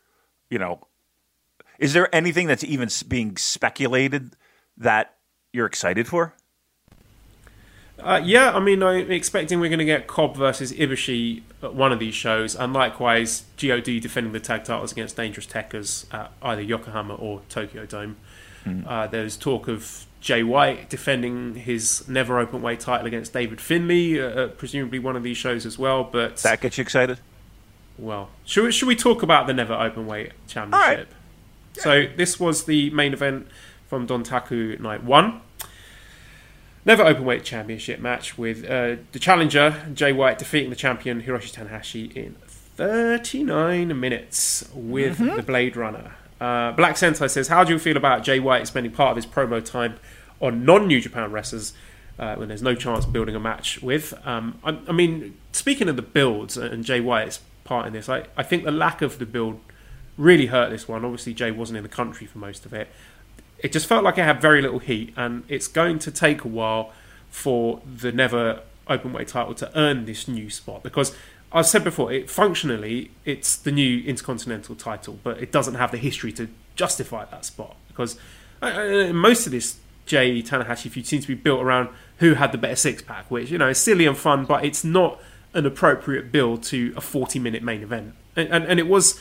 is there anything that's even being speculated that you're excited for? I'm expecting we're going to get Cobb versus Ibushi at one of these shows, and likewise GOD defending the tag titles against Dangerous Tekkers at either Yokohama or Tokyo Dome. There's talk of Jay White defending his never openweight title against David Finlay, presumably one of these shows as well. But that gets you excited? Well, should we talk about the Never Openweight Championship? All right. Yeah. So this was the main event from Dontaku Night 1. Never Openweight Championship match with the challenger, Jay White, defeating the champion, Hiroshi Tanahashi, in 39 minutes with the Blade Runner. Black Sentai says, how do you feel about Jay White spending part of his promo time on non-New Japan wrestlers when there's no chance of building a match with? I mean, speaking of the builds and Jay White's part in this, I think the lack of the build really hurt this one. Obviously, Jay wasn't in the country for most of it. It just felt like it had very little heat, and it's going to take a while for the Never Openweight title to earn this new spot, because I've said before, functionally it's the new Intercontinental title, but it doesn't have the history to justify that spot, because most of this Jay Tanahashi feud seems to be built around who had the better six-pack, which, you know, is silly and fun, but it's not an appropriate build to a 40-minute main event. And it was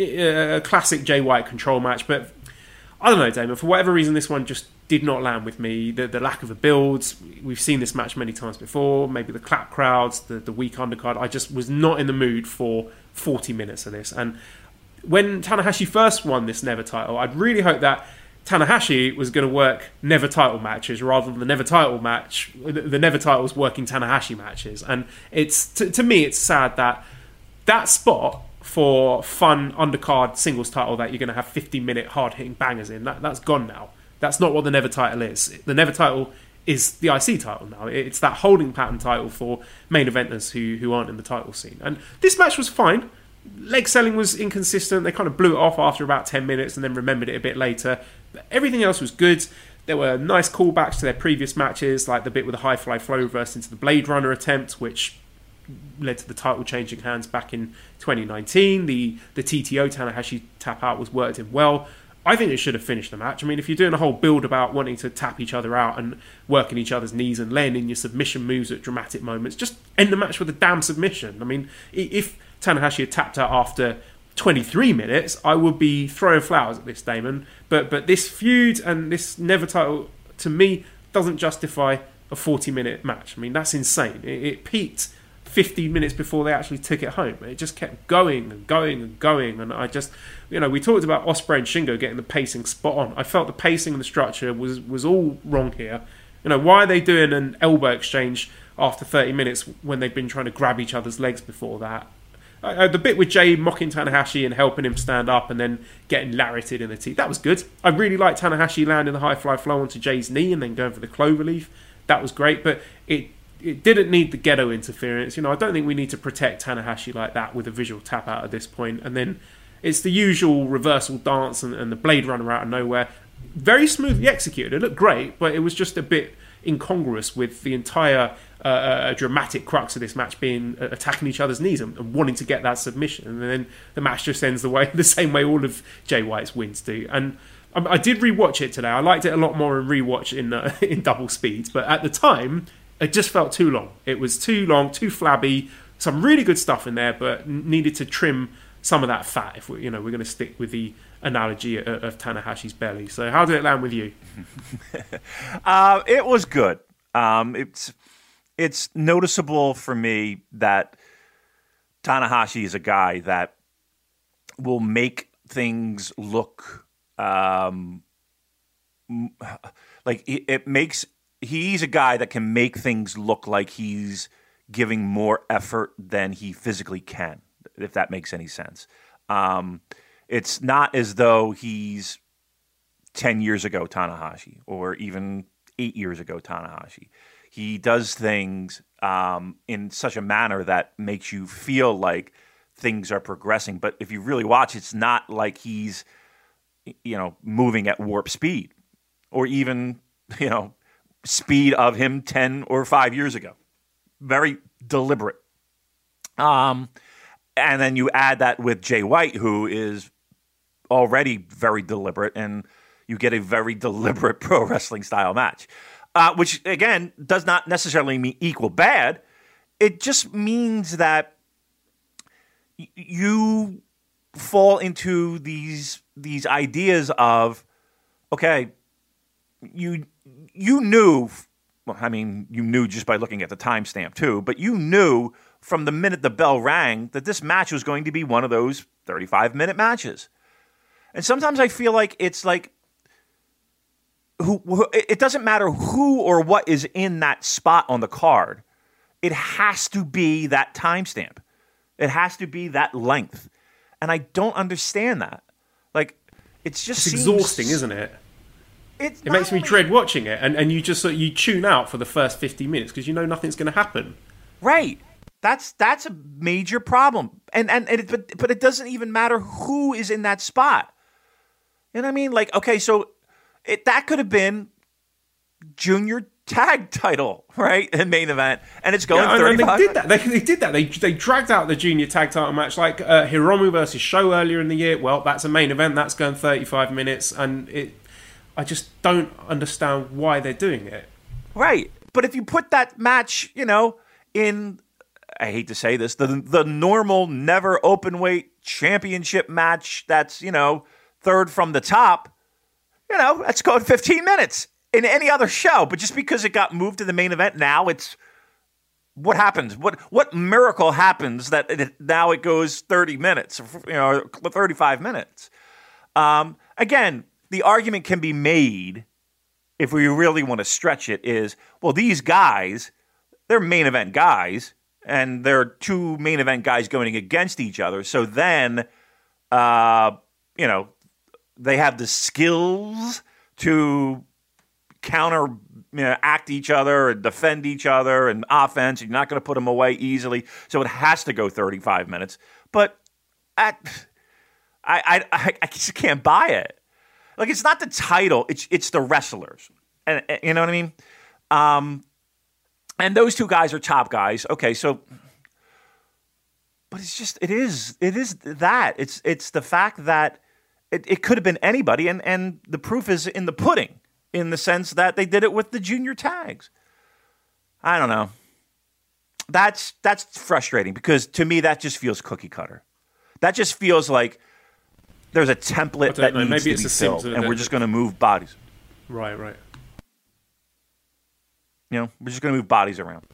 a classic Jay White control match, but I don't know, Damon, for whatever reason this one just did not land with me. The lack of the builds, we've seen this match many times before, maybe the clap crowds, the weak undercard. I just was not in the mood for 40 minutes of this. And when Tanahashi first won this Never title, I'd really hoped that Tanahashi was going to work Never title matches rather than the Never title match. The Never titles working Tanahashi matches. And it's to me, it's sad that spot for fun undercard singles title that you're going to have 50-minute hard-hitting bangers in, that's gone now. That's not what the Never title is. The Never title is the IC title now. It's that holding pattern title for main eventers who aren't in the title scene. And this match was fine. Leg selling was inconsistent. They kind of blew it off after about 10 minutes and then remembered it a bit later. But everything else was good. There were nice callbacks to their previous matches, like the bit with the high fly flow reverse into the Blade Runner attempt, which led to the title changing hands back in 2019. The TTO Tanahashi tap out was worked in well. I think it should have finished the match. I mean, if you're doing a whole build about wanting to tap each other out and working each other's knees and laying in your submission moves at dramatic moments, just end the match with a damn submission. I mean, if Tanahashi had tapped out after 23 minutes, I would be throwing flowers at this, Damon. But this feud and this Never title, to me, doesn't justify a 40-minute match. I mean, that's insane. It peaked 15 minutes before they actually took it home. It just kept going and going and going. And I just, you know, we talked about Ospreay and Shingo getting the pacing spot on. I felt the pacing and the structure was all wrong here. You know, why are they doing an elbow exchange after 30 minutes when they've been trying to grab each other's legs before that? The bit with Jay mocking Tanahashi and helping him stand up and then getting lariated in the teeth, that was good. I really liked Tanahashi landing the high fly flow onto Jay's knee and then going for the cloverleaf. That was great, but it didn't need the ghetto interference. You know, I don't think we need to protect Tanahashi like that with a visual tap out at this point. And then it's the usual reversal dance and the Blade Runner out of nowhere. Very smoothly executed. It looked great, but it was just a bit incongruous with the entire dramatic crux of this match being attacking each other's knees and wanting to get that submission. And then the match just ends the same way all of Jay White's wins do. And I did rewatch it today. I liked it a lot more in rewatch in double speeds. But at the time, it just felt too long. It was too long, too flabby. Some really good stuff in there, but needed to trim some of that fat if we're going to stick with the analogy of Tanahashi's belly. So how did it land with you? It was good. It's noticeable for me that Tanahashi is a guy that will make things look like it makes. He's a guy that can make things look like he's giving more effort than he physically can, if that makes any sense. It's not as though he's 10 years ago Tanahashi or even 8 years ago Tanahashi. He does things in such a manner that makes you feel like things are progressing. But if you really watch, it's not like he's, moving at warp speed or even, speed of him 10 or 5 years ago. Very deliberate. And then you add that with Jay White, who is already very deliberate, and you get a very deliberate pro wrestling style match, which, again, does not necessarily mean equal bad. It just means that you fall into these ideas of, okay, you knew, well, I mean, you knew just by looking at the timestamp too, but you knew from the minute the bell rang that this match was going to be one of those 35-minute matches. And sometimes I feel like it's like, it doesn't matter who or what is in that spot on the card. It has to be that timestamp. It has to be that length. And I don't understand that. Like, it's just it's exhausting, isn't it? It makes me dread watching it, and you just you tune out for the first 50 minutes because you know nothing's going to happen. Right. That's a major problem, but it doesn't even matter who is in that spot. You know what I mean? Like, okay, so that could have been junior tag title, right? In main event, and it's going 35. They did that. They did that. They dragged out the junior tag title match, like Hiromu versus Sho earlier in the year. Well, that's a main event. That's going 35 minutes, and I just don't understand why they're doing it. Right, but if you put that match, in, I hate to say this, the normal never open weight championship match that's, third from the top, that's going 15 minutes in any other show. But just because it got moved to the main event, now it's, what happens? What miracle happens that now it goes 30 minutes, 35 minutes? Again, the argument can be made, if we really want to stretch it, is, well, these guys, they're main event guys, and there are two main event guys going against each other. So then, they have the skills to counteract each other and defend each other and offense. You're not going to put them away easily. So it has to go 35 minutes. But I just can't buy it. Like, it's not the title, it's the wrestlers. And you know what I mean? And those two guys are top guys. Okay, so, but it is that. It's the fact that it could have been anybody, and the proof is in the pudding, in the sense that they did it with the junior tags. I don't know. That's frustrating, because to me that just feels cookie cutter. That just feels like there's a template that needs to be filled, and we're just going to move bodies. Right. We're just going to move bodies around.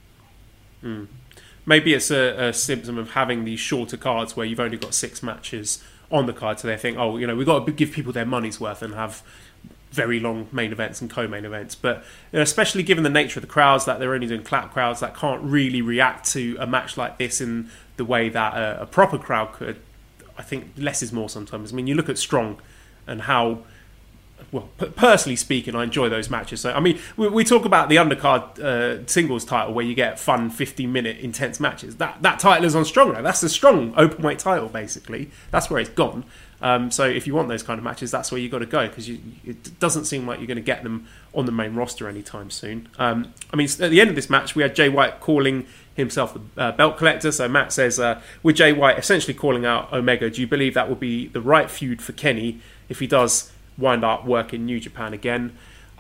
Maybe it's a symptom of having these shorter cards where you've only got 6 matches on the card, so they think, we've got to give people their money's worth and have very long main events and co-main events. But especially given the nature of the crowds, that they're only doing clap crowds that can't really react to a match like this in the way that a proper crowd could, I think less is more sometimes. I mean, you look at Strong and how, well, personally speaking, I enjoy those matches. So, I mean, we talk about the undercard singles title where you get fun 50-minute intense matches. That title is on Strong now. That's the Strong openweight title, basically. That's where it's gone. So if you want those kind of matches, that's where you got to go, because it doesn't seem like you're going to get them on the main roster anytime soon. I mean, at the end of this match, we had Jay White calling himself the belt collector. So Matt says, with Jay White essentially calling out Omega, do you believe that will be the right feud for Kenny if he does wind up working New Japan again?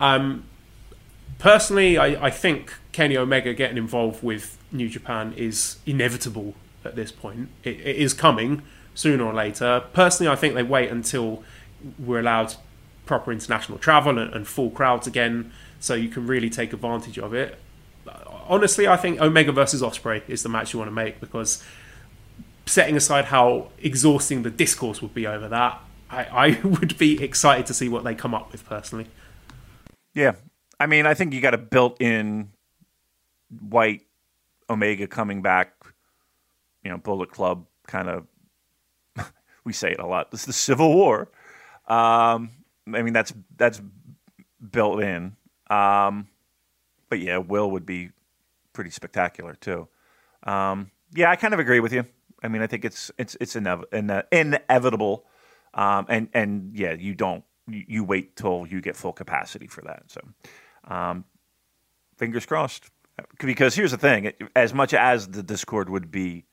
Personally, I think Kenny Omega getting involved with New Japan is inevitable at this point. It is coming sooner or later. Personally, I think they wait until we're allowed proper international travel and full crowds again, so you can really take advantage of it. Honestly, I think Omega versus Ospreay is the match you want to make, because setting aside how exhausting the discourse would be over that, I would be excited to see what they come up with, personally. Yeah. I mean, I think you got a built-in White Omega coming back, Bullet Club kind of, we say it a lot, this is the Civil War. I mean, that's built in. But yeah, Will would be pretty spectacular too. Yeah, I kind of agree with you. I mean, I think it's inevitable. And yeah, you wait till you get full capacity for that. So, fingers crossed. Because here's the thing: as much as the Discord would be,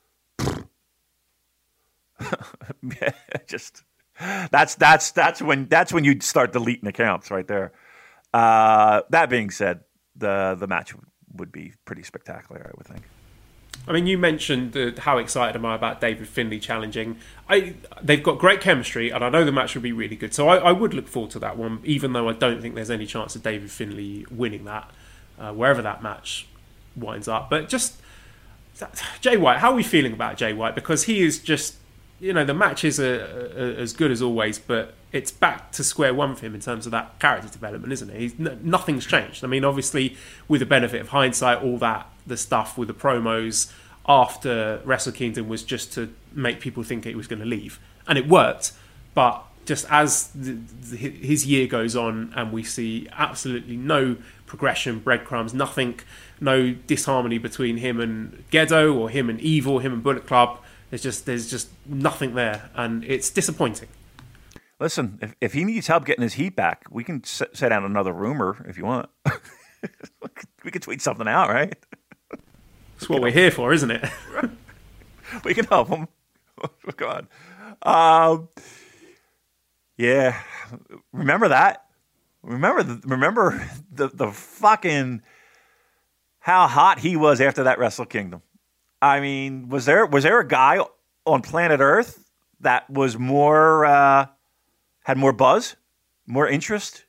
just that's when you'd start deleting accounts right there. That being said, the match would be pretty spectacular, I would think. I mean, you mentioned how excited am I about David Finlay challenging. They've got great chemistry, and I know the match will be really good. So I would look forward to that one, even though I don't think there's any chance of David Finlay winning that, wherever that match winds up. But just Jay White, how are we feeling about Jay White? Because he is just, the matches are as good as always, but it's back to square one for him in terms of that character development, isn't it? Nothing's changed. I mean, obviously, with the benefit of hindsight, all that, the stuff with the promos after Wrestle Kingdom was just to make people think he was going to leave. And it worked, but just as his year goes on and we see absolutely no progression, breadcrumbs, nothing, no disharmony between him and Gedo or him and Evil, him and Bullet Club. There's just nothing there, and it's disappointing. Listen, if he needs help getting his heat back, we can set out another rumor if you want. We could tweet something out, right? That's what we're here for, isn't it? We can help him. Come on. Yeah. Remember that? Remember the fucking how hot he was after that Wrestle Kingdom. I mean, was there a guy on planet Earth that was more had more buzz, more interest?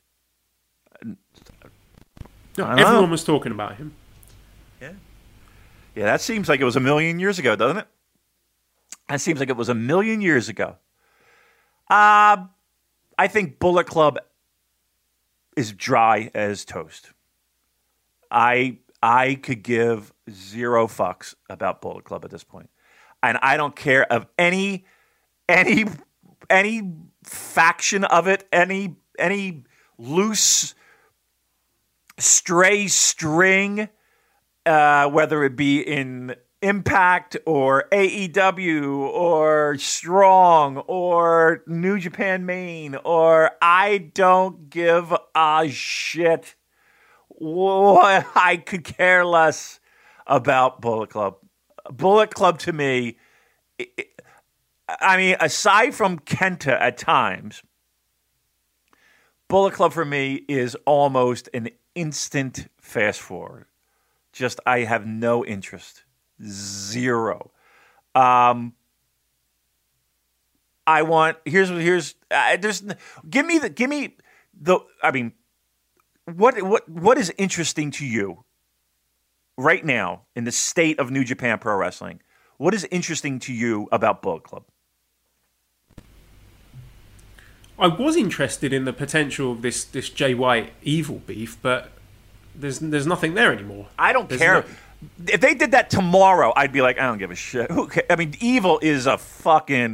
No, everyone was talking about him. Yeah, that seems like it was a million years ago, doesn't it? That seems like it was a million years ago. I think Bullet Club is dry as toast. I could give zero fucks about Bullet Club at this point. And I don't care of any faction of it, any loose stray string, whether it be in Impact or AEW or Strong or New Japan Main, or I don't give a shit. I could care less about Bullet Club. Bullet Club to me, I mean, aside from Kenta at times, Bullet Club for me is almost an instant fast forward. Just, I have no interest. Zero. I want, here's give me the, I mean, what is interesting to you right now in the state of New Japan Pro Wrestling? What is interesting to you about Bullet Club? I was interested in the potential of this Jay White Evil beef, but there's nothing there anymore. I don't care. If they did that tomorrow, I'd be like, I don't give a shit. I mean, Evil is a fucking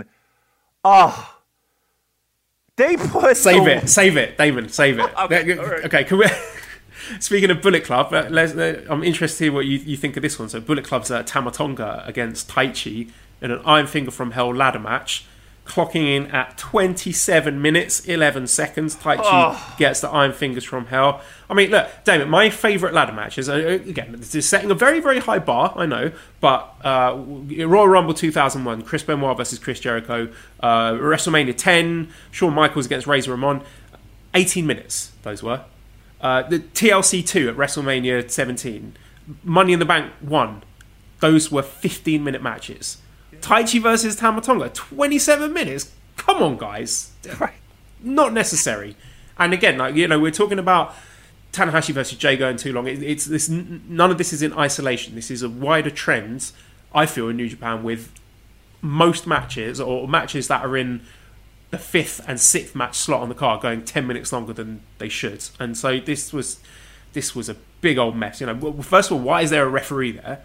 they put save it, Damon, save it. Okay, right. Okay, can we? Speaking of Bullet Club, I'm interested to hear what you think of this one. So Bullet Club's Tama Tonga against Taichi in an Iron Finger from Hell ladder match, clocking in at 27 minutes, 11 seconds. Taichi gets the Iron Fingers from Hell. I mean, look, Damon, my favourite ladder matches, again, this is setting a very, very high bar, I know, but Royal Rumble 2001, Chris Benoit versus Chris Jericho, WrestleMania 10, Shawn Michaels against Razor Ramon, 18 minutes, those were. The TLC 2 at WrestleMania 17, Money in the Bank 1, those were 15-minute matches. Taichi versus Tama Tonga, 27 minutes. Come on, guys. Not necessary. And again, like, you know, we're talking about Tanahashi versus Jay going too long. It's this. None of this is in isolation. This is a wider trend, I feel, in New Japan with most matches or matches that are in the 5th and 6th match slot on the card going 10 minutes longer than they should. And so this was a big old mess. You know, well, first of all, why is there a referee there?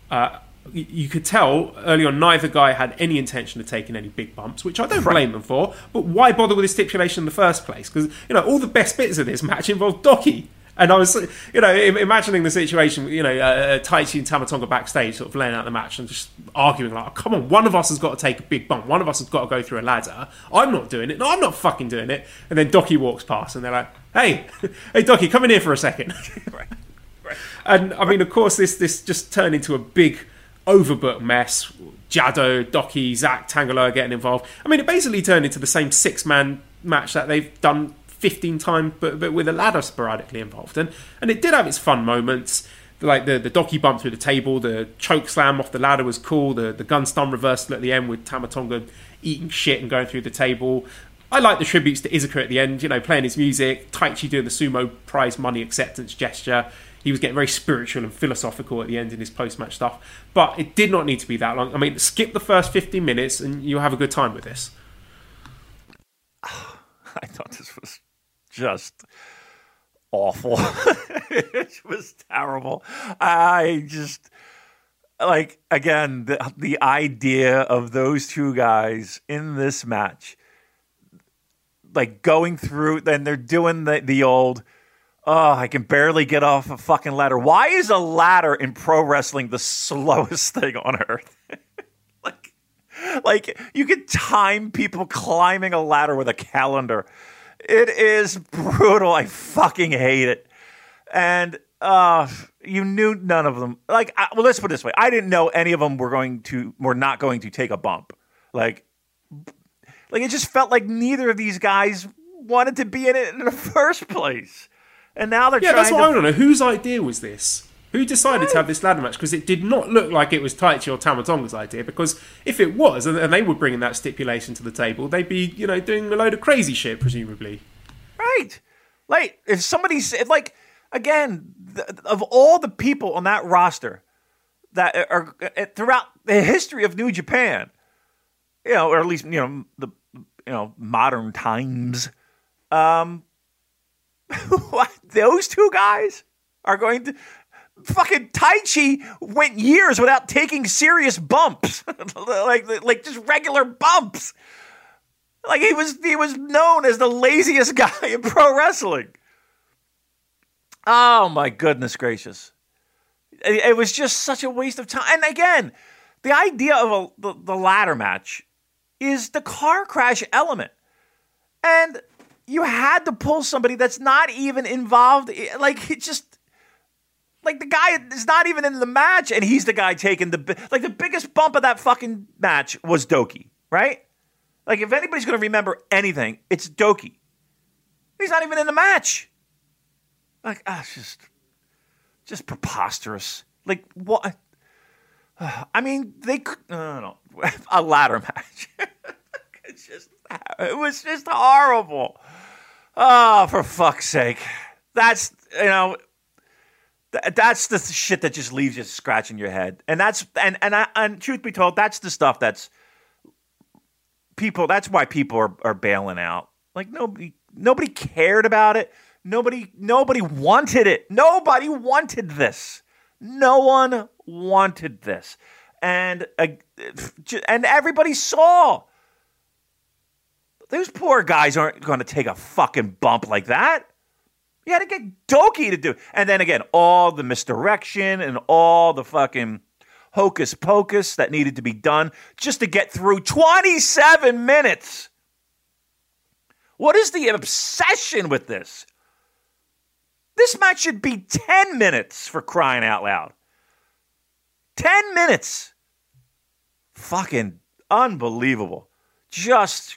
You could tell early on neither guy had any intention of taking any big bumps, which I don't blame them for. But why bother with this stipulation in the first place? Because, you know, all the best bits of this match involved Doki. And I was, you know, imagining the situation, you know, Taichi and Tama Tonga backstage sort of laying out the match and just arguing like, oh, come on, one of us has got to take a big bump. One of us has got to go through a ladder. I'm not doing it. No, I'm not fucking doing it. And then Doki walks past and they're like, hey Doki, come in here for a second. Right. And, I mean, of course, this just turned into a big overbooked mess. Jado, Doki, Zack, Tangaloa getting involved. I mean, it basically turned into the same 6-man match that they've done 15 times, but with a ladder sporadically involved. And it did have its fun moments, like the Doki bump through the table, the choke slam off the ladder was cool, the gun stun reversal at the end with Tama Tonga eating shit and going through the table. I like the tributes to Iizuka at the end, you know, playing his music, Taichi doing the sumo prize money acceptance gesture. He was getting very spiritual and philosophical at the end in his post-match stuff. But it did not need to be that long. I mean, skip the first 15 minutes and you'll have a good time with this. I thought this was just awful. It was terrible. I just, like, again, the idea of those two guys in this match, like going through, then they're doing the old, oh, I can barely get off a fucking ladder. Why is a ladder in pro wrestling the slowest thing on earth? like you can time people climbing a ladder with a calendar. It is brutal. I fucking hate it. And you knew none of them. Like, well, let's put it this way: I didn't know any of them were not going to take a bump. Like it just felt like neither of these guys wanted to be in it in the first place. And now they're trying to... Yeah, that's what I don't know. Whose idea was this? Who decided to have this ladder match? Because it did not look like it was Taichi or Tama Tonga's idea. Because if it was, and they were bringing that stipulation to the table, they'd be, doing a load of crazy shit, presumably. Right. Like, if somebody said, like, again, of all the people on that roster that are throughout the history of New Japan, or at least, modern times, those two guys are going to... Fucking Taichi went years without taking serious bumps, like just regular bumps. Like he was known as the laziest guy in pro wrestling. Oh my goodness gracious! It was just such a waste of time. And again, the idea of the ladder match is the car crash element, and you had to pull somebody that's not even involved. Like it just. Like, the guy is not even in the match, and he's the guy taking the biggest bump of that fucking match was Doki, right? Like, if anybody's going to remember anything, it's Doki. He's not even in the match. Like, it's just preposterous. Like, what? I mean, they could, no, a ladder match. It was just horrible. Oh, for fuck's sake. That's, that's the shit that just leaves you scratching your head. And that's and truth be told, that's the stuff that's why people are bailing out. Like nobody cared about it. Nobody wanted it. Nobody wanted this. No one wanted this. And everybody saw those poor guys aren't going to take a fucking bump like that. You had to get Doki to do it. And then again, all the misdirection and all the fucking hocus pocus that needed to be done just to get through 27 minutes. What is the obsession with this? This match should be 10 minutes, for crying out loud. 10 minutes. Fucking unbelievable. Just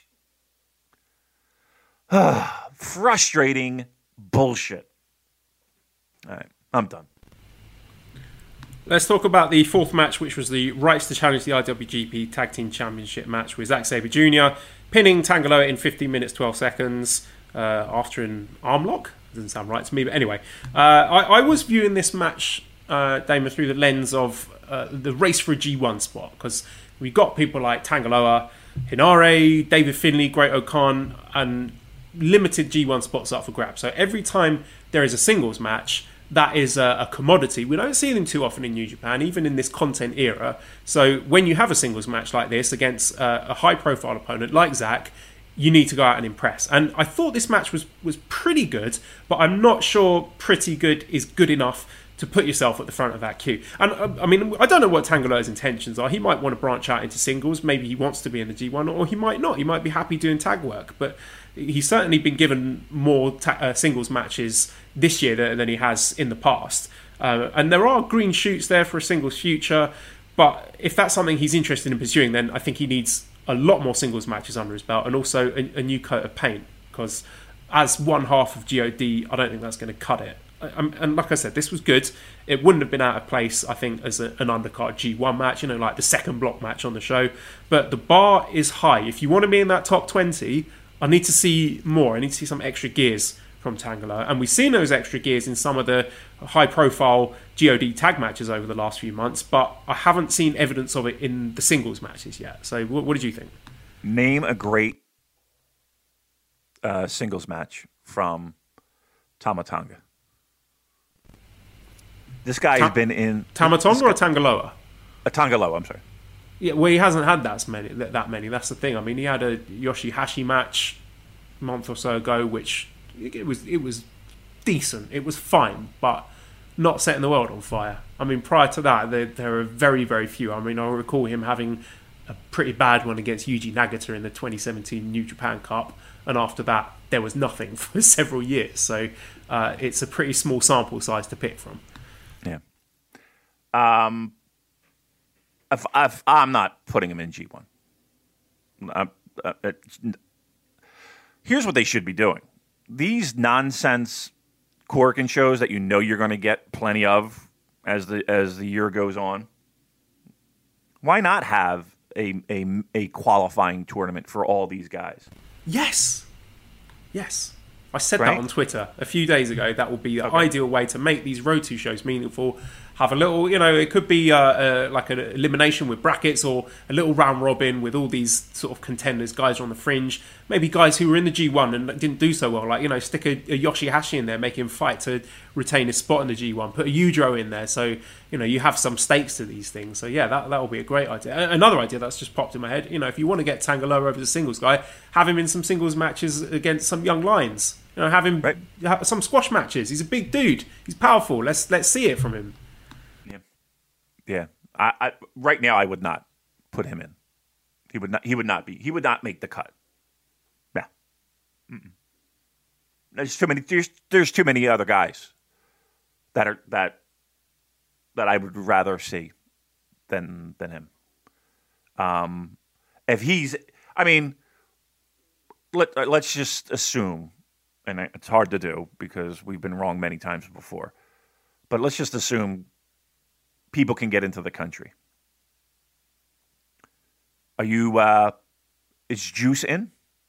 frustrating bullshit. All right, I'm done. Let's talk about the fourth match, which was the rights to challenge the IWGP Tag Team Championship match with Zack Sabre Jr. pinning Tanga Loa in 15 minutes 12 seconds after an arm lock. Doesn't sound right to me, but anyway. I was viewing this match, Damon, through the lens of the race for a G1 spot, because we got people like Tanga Loa, Hinare, David Finlay, Great O'Khan, and limited G1 spots up for grabs. So every time there is a singles match, that is a commodity. We don't see them too often in New Japan, even in this content era. So when you have a singles match like this against a high-profile opponent like Zack, you need to go out and impress. And I thought this match was pretty good, but I'm not sure pretty good is good enough to put yourself at the front of that queue. And I mean, I don't know what Tanga Loa's intentions are. He might want to branch out into singles. Maybe he wants to be in the G1, or he might not. He might be happy doing tag work, but he's certainly been given more singles matches this year than he has in the past. And there are green shoots there for a singles future, but if that's something he's interested in pursuing, then I think he needs a lot more singles matches under his belt, and also a new coat of paint, because as one half of GOD, I don't think that's going to cut it. And like I said, this was good. It wouldn't have been out of place, I think, as an undercard G1 match, like the second block match on the show. But the bar is high. If you want to be in that top 20, I need to see more. I need to see some extra gears from Tanga Loa. And we've seen those extra gears in some of the high-profile GOD tag matches over the last few months, but I haven't seen evidence of it in the singles matches yet. So what did you think? Name a great singles match from Tama Tonga. This guy has been in... Tama Tonga or Tanga Loa? Tanga Loa, I'm sorry. Yeah, well, he hasn't had that many. That's the thing. I mean, he had a Yoshihashi match month or so ago, which it was decent. It was fine, but not setting the world on fire. I mean, prior to that, there are very, very few. I mean, I recall him having a pretty bad one against Yuji Nagata in the 2017 New Japan Cup, and after that, there was nothing for several years. So it's a pretty small sample size to pick from. Yeah. If I'm not putting him in G1. Here's what they should be doing. These nonsense Korakuen shows that you know you're going to get plenty of as the year goes on. Why not have a qualifying tournament for all these guys? Yes. I said that on Twitter a few days ago. That will be the ideal way to make these Road to shows meaningful. Have a little, it could be like an elimination with brackets, or a little round robin with all these sort of contenders, guys on the fringe. Maybe guys who were in the G1 and didn't do so well. Like, stick a Yoshihashi in there, make him fight to retain his spot in the G1. Put a Yujiro in there, so you have some stakes to these things. So yeah, that will be a great idea. Another idea that's just popped in my head. If you want to get Tanga Loa over the singles guy, have him in some singles matches against some young lions. Have him have some squash matches. He's a big dude. He's powerful. Let's see it from him. Yeah. I right now I would not put him in. He would not make the cut. Yeah. Mm-mm. There's too many. There's too many other guys that I would rather see than him. If he's, let's just assume, and it's hard to do because we've been wrong many times before, but let's just assume people can get into the country. Are you? Is Juice in?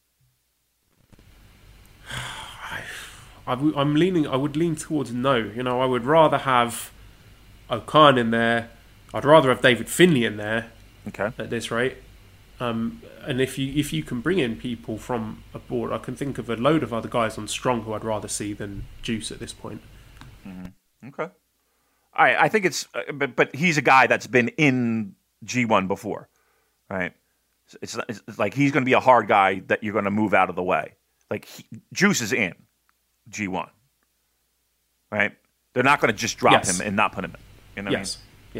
I would lean towards no. I would rather have O'Khan in there. I'd rather have David Finlay in there. Okay. At this rate, and if you can bring in people from abroad, I can think of a load of other guys on Strong who I'd rather see than Juice at this point. Mm-hmm. Okay. I think it's, but he's a guy that's been in G1 before, right? It's like he's going to be a hard guy that you're going to move out of the way. Like Juice is in G1, right? They're not going to just drop him and not put him in. Yes.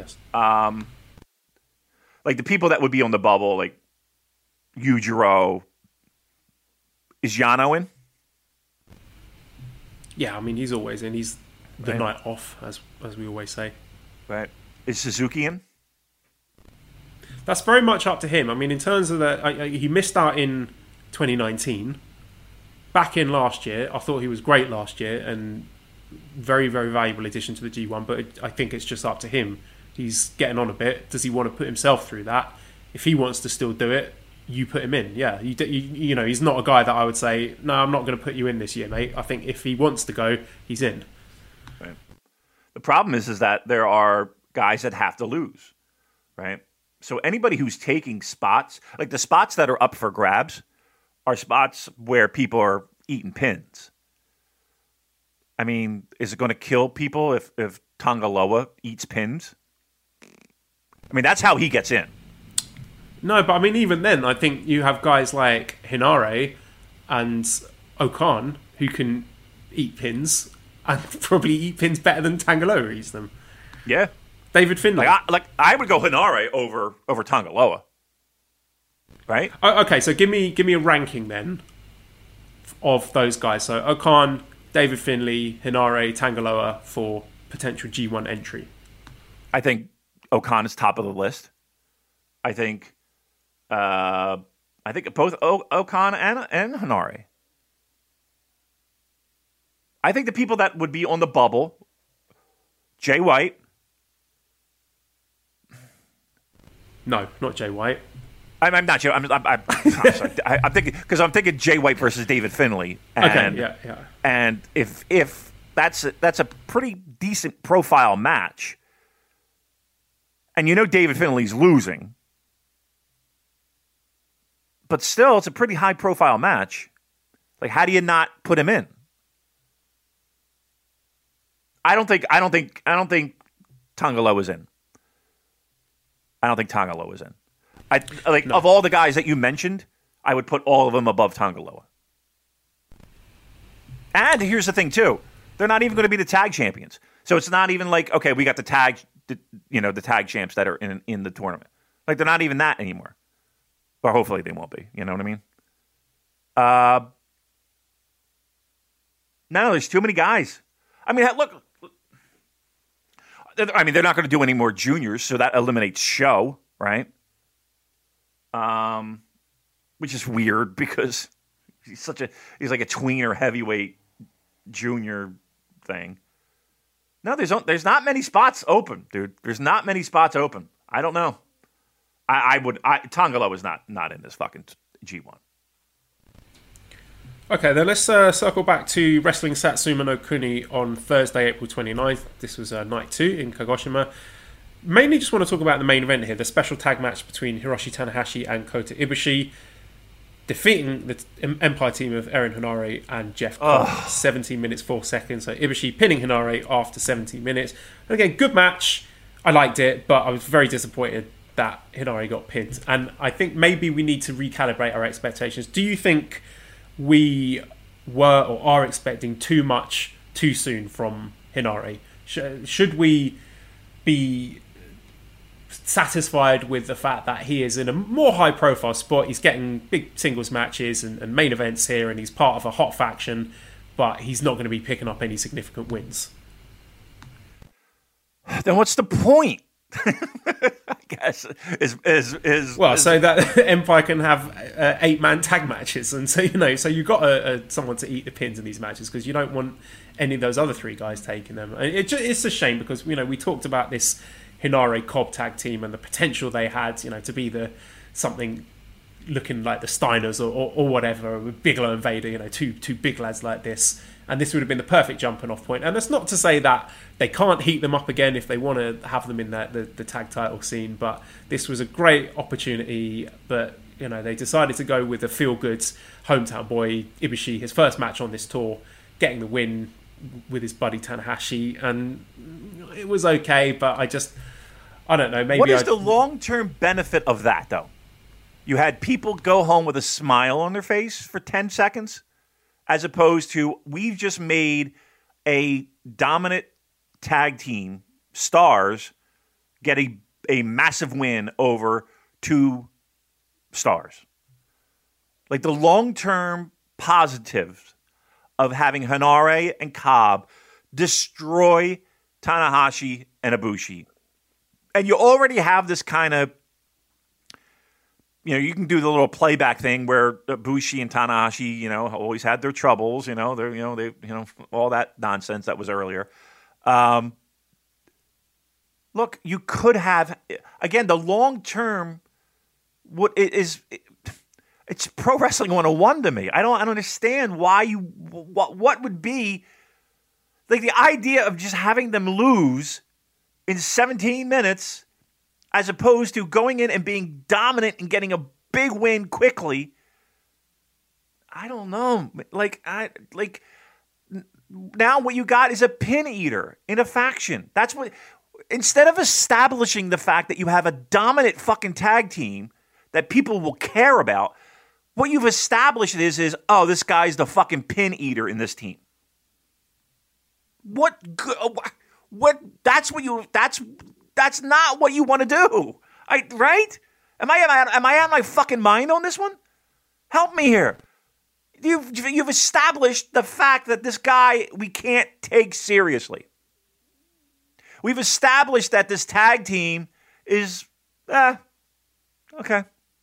Like the people that would be on the bubble, like Yujiro. Is Yano in? Yeah, he's always in. He's the night off, as we always say. Right. Is Suzuki in? That's very much up to him. In terms of he missed out in 2019. Back in last year, I thought he was great last year and very, very valuable addition to the G1. But I think it's just up to him. He's getting on a bit. Does he want to put himself through that? If he wants to still do it, you put him in. Yeah, he's not a guy that I would say, no, I'm not going to put you in this year, mate. I think if he wants to go, he's in. Right. The problem is that there are guys that have to lose, right? So anybody who's taking spots, like the spots that are up for grabs, are spots where people are eating pins. Is it going to kill people if Tanga Loa eats pins? That's how he gets in. No, but even then, I think you have guys like Hinare and O'Khan who can eat pins and probably eat pins better than Tanga Loa eats them. Yeah. David Finlay. I would go Hinare over Tanga Loa. Right? Okay, so give me a ranking then of those guys. So O'Khan, David Finlay, Hinare, Tanga Loa for potential G1 entry. I think O'Khan is top of the list. I think both O'Khan and Hinare. I think the people that would be on the bubble, Jay White. No, not Jay White. I'm not sure. I'm sorry. I'm thinking Jay White versus David Finlay. And, okay, yeah. And if that's a pretty decent profile match, and David Finlay's losing, but still it's a pretty high profile match. Like, how do you not put him in? I don't think Tanga Loa is in. I don't think Tanga Loa is in. Of all the guys that you mentioned, I would put all of them above Tanga Loa. And here's the thing, too. They're not even going to be the tag champions. So it's not even like, okay, we got the tag champs that are in the tournament. Like, they're not even that anymore. Or hopefully they won't be. You know what I mean? No, there's too many guys. I mean, look. I mean, they're not going to do any more juniors, so that eliminates Show, right? Which is weird because he's like a tweener heavyweight junior thing. No, there's not many spots open, dude. There's not many spots open. I don't know. Tongalo is not in this fucking G1. Okay, then let's circle back to Wrestling Satsuma no Kuni on Thursday, April 29th. This was night 2 in Kagoshima. Mainly just want to talk about the main event here, the special tag match between Hiroshi Tanahashi and Kota Ibushi, defeating the Empire team of Eren Hanare and Jeff Cobb, 17 minutes 4 seconds. So Ibushi pinning Hanare after 17 minutes. And again, good match. I liked it, but I was very disappointed that Hanare got pinned. And I think maybe we need to recalibrate our expectations. Do you think we were or are expecting too much too soon from Hanare? Should we be satisfied with the fact that he is in a more high-profile spot? He's getting big singles matches and main events here, and he's part of a hot faction, but he's not going to be picking up any significant wins. Then what's the point? I guess is well, so that Empire can have 8-man tag matches, and so so you've got someone to eat the pins in these matches because you don't want any of those other 3 guys taking them. It's a shame because we talked about this Hanare Cobb tag team and the potential they had, to be something looking like the Steiners or whatever, with Bigelow and Vader, two big lads like this. And this would have been the perfect jumping off point. And that's not to say that they can't heat them up again if they want to have them in the tag title scene. But this was a great opportunity. But, they decided to go with a feel-good hometown boy, Ibushi, his first match on this tour, getting the win with his buddy Tanahashi. And it was okay, but I don't know. Maybe what is the long-term benefit of that, though? You had people go home with a smile on their face for 10 seconds? As opposed to, we've just made a dominant tag team, stars, get a massive win over 2 stars. Like the long-term positives of having Hanare and Cobb destroy Tanahashi and Ibushi. And you already have this kind of, you can do the little playback thing where Ibushi and Tanahashi, always had their troubles. They all that nonsense that was earlier. Look, you could have again the long term. It's pro wrestling 101 to me. I don't understand why what would be like the idea of just having them lose in 17 minutes. As opposed to going in and being dominant and getting a big win quickly. I don't know. Now what you got is a pin eater in a faction. That's what. Instead of establishing the fact that you have a dominant fucking tag team that people will care about, what you've established is this guy's the fucking pin eater in this team. What? That's not what you want to do, right? Am I out of my fucking mind on this one? Help me here. You've established the fact that this guy we can't take seriously. We've established that this tag team is okay.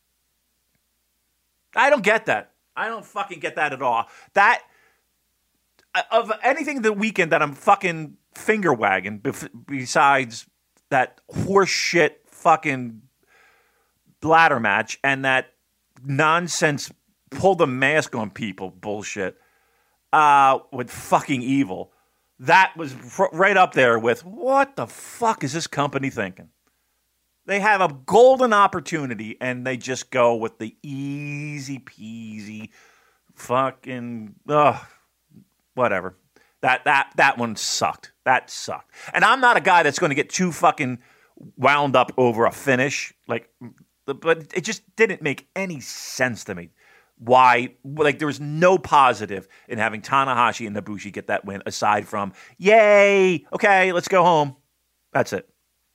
I don't get that. I don't fucking get that at all. That of anything the weekend that I'm fucking finger wagging besides that horseshit fucking ladder match and that nonsense pull the mask on people bullshit with fucking Evil. That was right up there with what the fuck is this company thinking? They have a golden opportunity and they just go with the easy peasy fucking whatever. That one sucked. That sucked. And I'm not a guy that's going to get too fucking wound up over a finish. But it just didn't make any sense to me. why, like, there was no positive in having Tanahashi and Ibushi get that win aside from, yay, okay, let's go home. That's it.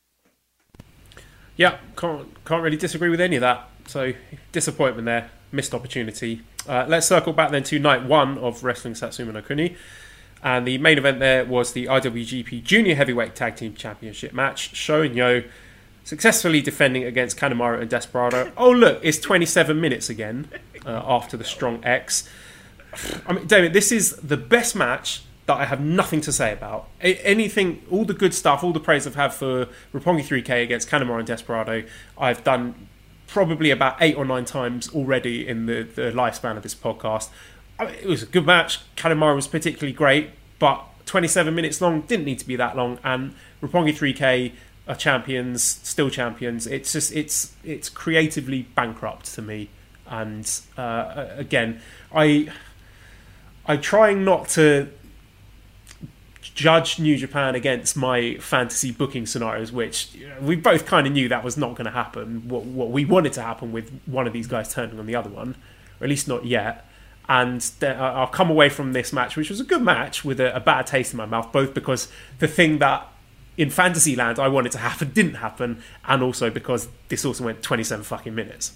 Yeah, can't really disagree with any of that. So, disappointment there. Missed opportunity. Let's circle back then to night one of Wrestling Satsuma no Kuni. And the main event there was the IWGP Junior Heavyweight Tag Team Championship match. Sho and Yo successfully defending against Kanemaru and Desperado. Oh, look, it's 27 minutes again after the Strong X. I mean, Damien, this is the best match that I have nothing to say about. Anything, all the good stuff, all the praise I've had for Roppongi 3K against Kanemaru and Desperado, I've done probably about 8 or 9 times already in the lifespan of this podcast. I mean, it was a good match. Kanemaru was particularly great, but 27 minutes long, didn't need to be that long, and Roppongi 3K are champions, still champions. It's just, it's creatively bankrupt to me. And again, I trying not to judge New Japan against my fantasy booking scenarios, which we both kind of knew that was not going to happen. What we wanted to happen with one of these guys turning on the other one, or at least not yet. And I'll come away from this match, which was a good match, with a bad taste in my mouth, both because the thing that in fantasy land I wanted to happen didn't happen, and also because this also went 27 fucking minutes.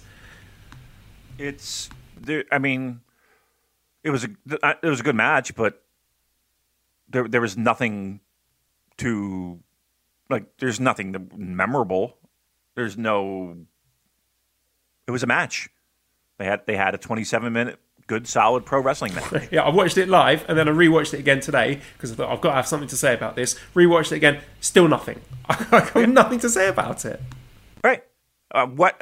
I mean, it was a good match, but there was nothing to, like, there's nothing memorable. It was a match. They had a 27-minute good solid pro wrestling match. Yeah, I watched it live and then I rewatched it again today because I thought I've got to have something to say about this. Rewatched it again, still nothing. I got nothing to say about it. Right. What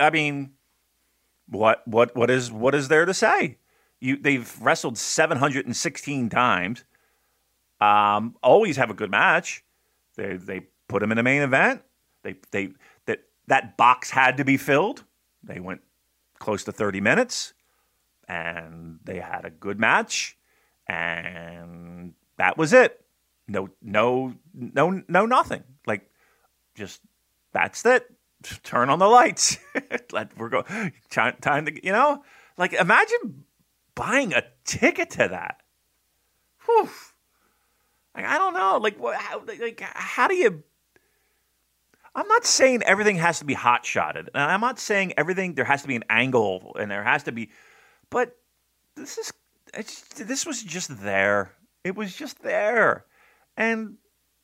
is there to say? They've wrestled 716 times. Always have a good match. They put them in a main event. That box had to be filled. They went close to 30 minutes, and they had a good match, and that was it. No, nothing. Like, just that's it. Turn on the lights. We're going. Time to, like, imagine buying a ticket to that. Whew. Like, I don't know. How do you? I'm not saying everything has to be hot shotted, and I'm not saying everything there has to be an angle, and there has to be. But this was just there. It was just there, and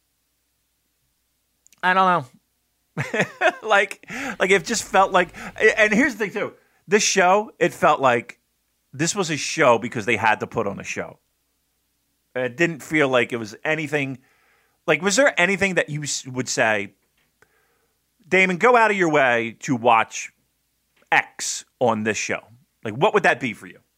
I don't know. like it just felt like. And here's the thing too. This show, it felt like this was a show because they had to put on a show. It didn't feel like it was anything. Like, was there anything that you would say, Damon, go out of your way to watch X on this show? Like, what would that be for you?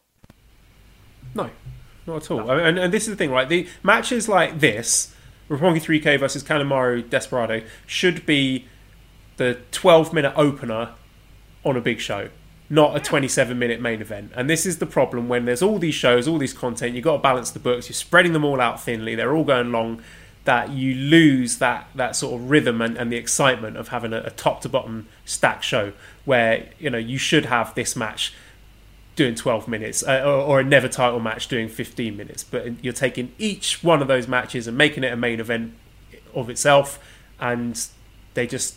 No, not at all. No. And this is the thing, right? The matches like this, Roppongi 3K versus Kanemaru Desperado, should be the 12-minute opener on a big show, not a 27-minute main event. And this is the problem when there's all these shows, all these content, you've got to balance the books, you're spreading them all out thinly, they're all going long, that you lose that sort of rhythm and the excitement of having a top-to-bottom stacked show where, you should have this match doing 12 minutes or a never title match doing 15 minutes. But you're taking each one of those matches and making it a main event of itself, and they just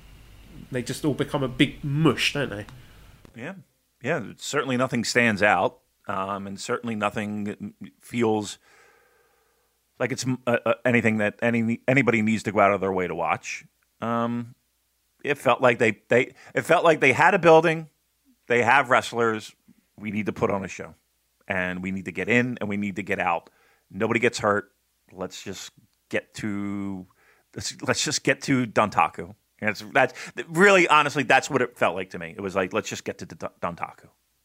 all become a big mush, don't they? Yeah. Certainly nothing stands out, and certainly nothing feels like it's anything that anybody needs to go out of their way to watch. It felt like they had a building, they have wrestlers. We need to put on a show, and we need to get in and we need to get out. Nobody gets hurt. Let's just get to Dontaku. And that's really, honestly, that's what it felt like to me. It was like, let's just get to Dontaku.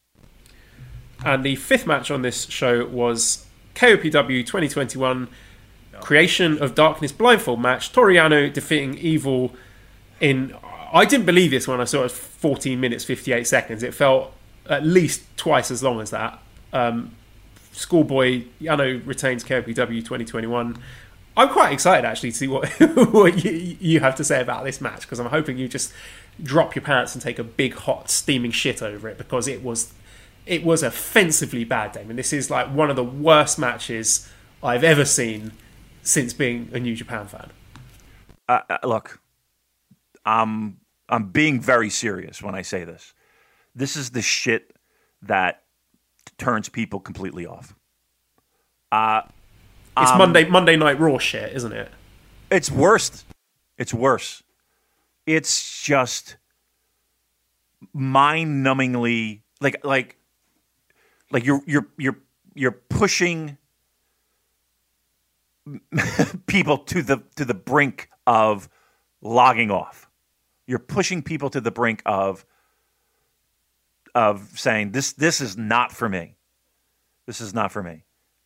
And the fifth match on this show was KOPW 2021 Creation of Darkness blindfold match. Toru Yano defeating Evil in... I didn't believe this when I saw it, 14 minutes, 58 seconds. It felt at least twice as long as that. Schoolboy Yano retains KOPW 2021. I'm quite excited, actually, to see what you have to say about this match, because I'm hoping you just drop your pants and take a big, hot, steaming shit over it, because it was it was offensively bad, Damon. This is like one of the worst matches I've ever seen since being a New Japan fan. Look, I'm being very serious when I say this. This is the shit that turns people completely off. It's Monday Night Raw shit, isn't it? It's worse. It's worse. It's just mind-numbingly like you're pushing people to the brink of logging off. You're pushing people to the brink of saying this is not for me. This is not for me.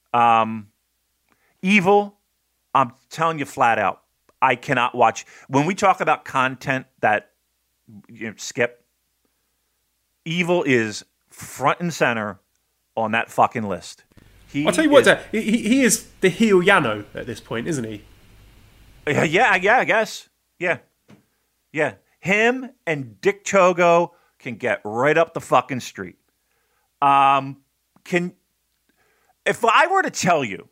Evil, I'm telling you flat out, I cannot watch. When we talk about content that skip, Evil is front and center on that fucking list. I'll tell you what, he is the heel Yano at this point, isn't he? Yeah, I guess. Yeah. Him and Dick Togo can get right up the fucking street. If I were to tell you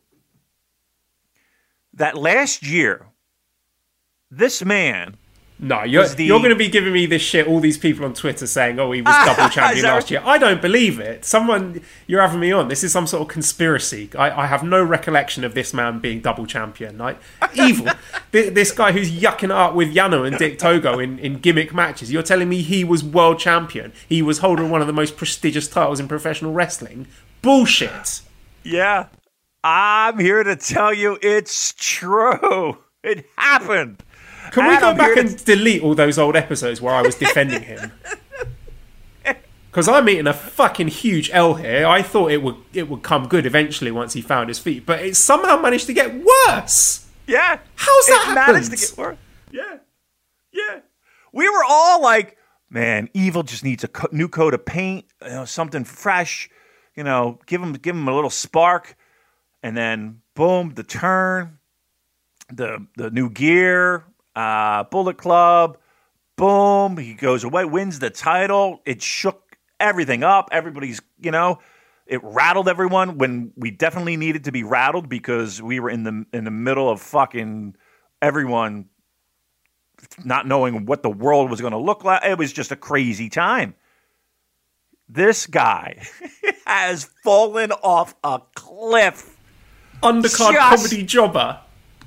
that last year, this man... No, you're going to be giving me this shit, all these people on Twitter saying, oh, he was double champion last year. I don't believe it. You're having me on. This is some sort of conspiracy. I have no recollection of this man being double champion. Evil. This guy who's yucking it up with Yano and Dick Togo in gimmick matches. You're telling me he was world champion? He was holding one of the most prestigious titles in professional wrestling? Bullshit. Yeah. I'm here to tell you it's true. It happened. Can we go back and delete all those old episodes where I was defending him? Because I'm eating a fucking huge L here. I thought it would come good eventually once he found his feet, but it somehow managed to get worse. Yeah. How's that happened? Managed to get worse. Yeah. We were all like, man, Evil just needs a new coat of paint, something fresh, give him a little spark, and then boom, the turn, the new gear. Bullet Club, boom, he goes away, wins the title. It shook everything up. Everybody's, it rattled everyone when we definitely needed to be rattled because we were in the middle of fucking everyone not knowing what the world was going to look like. It was just a crazy time. This guy has fallen off a cliff. Undercard comedy jobber.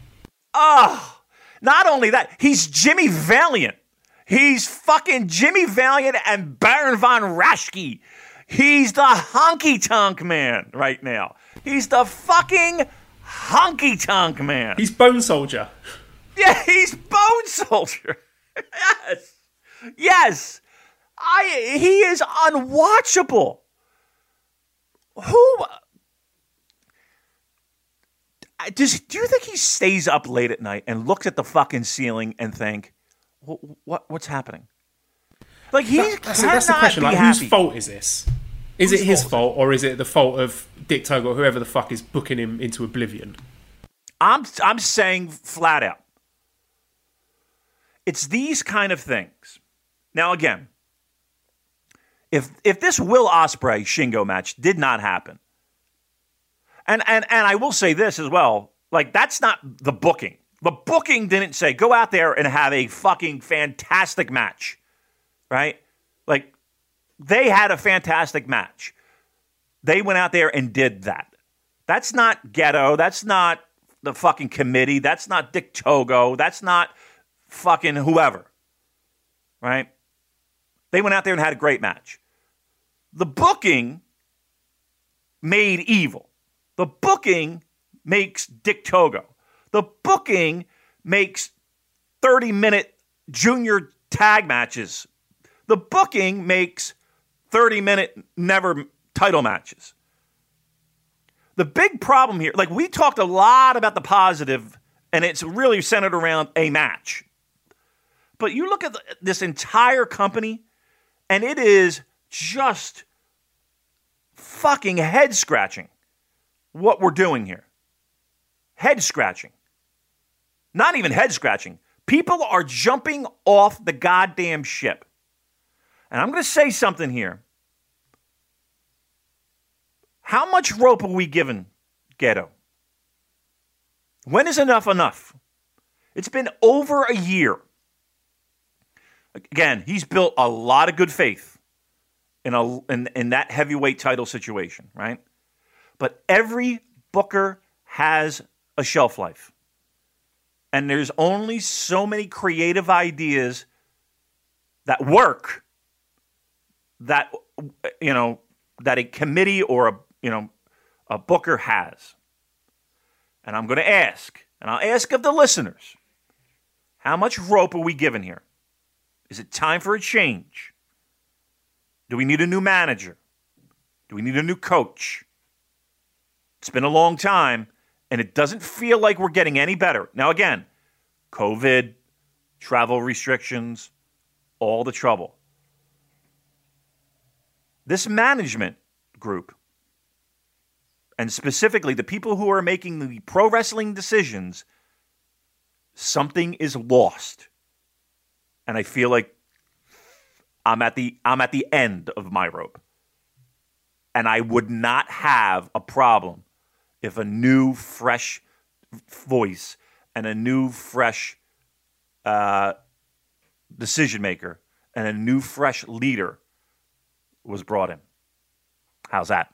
Not only that, he's Jimmy Valiant. He's fucking Jimmy Valiant and Baron von Raschke. He's the honky-tonk man right now. He's the fucking honky-tonk man. He's Bone Soldier. Yeah, he's Bone Soldier. Yes. He is unwatchable. Do you think he stays up late at night and looks at the fucking ceiling and think, what's happening? Like that's the question. Like, whose fault is this? Is it his fault or is it the fault of Dick Togo or whoever the fuck is booking him into oblivion? I'm saying flat out, it's these kind of things. Now again, if this Will Ospreay Shingo match did not happen. And I will say this as well, like that's not the booking. The booking didn't say go out there and have a fucking fantastic match, right? Like they had a fantastic match. They went out there and did that. That's not Ghetto. That's not the fucking committee. That's not Dick Togo. That's not fucking whoever, right? They went out there and had a great match. The booking made Evil. The booking makes Dick Togo. The booking makes 30-minute junior tag matches. The booking makes 30-minute never title matches. The big problem here, like we talked a lot about the positive, and it's really centered around a match. But you look at this entire company, and it is just fucking head-scratching. What we're doing here. Head scratching. Not even head scratching. People are jumping off the goddamn ship. And I'm going to say something here. How much rope are we giving Gedo? When is enough enough? It's been over a year. Again, he's built a lot of good faith in that heavyweight title situation, right? But every booker has a shelf life. And there's only so many creative ideas that work that that a committee or a booker has. And I'm going to ask, and I'll ask of the listeners, how much rope are we given here? Is it time for a change? Do we need a new manager? Do we need a new coach? It's been a long time, and it doesn't feel like we're getting any better. Now, again, COVID, travel restrictions, all the trouble. This management group, and specifically the people who are making the pro wrestling decisions, something is lost. And I feel like I'm at the end of my rope. And I would not have a problem if a new, fresh voice and a new, fresh decision maker and a new, fresh leader was brought in. How's that?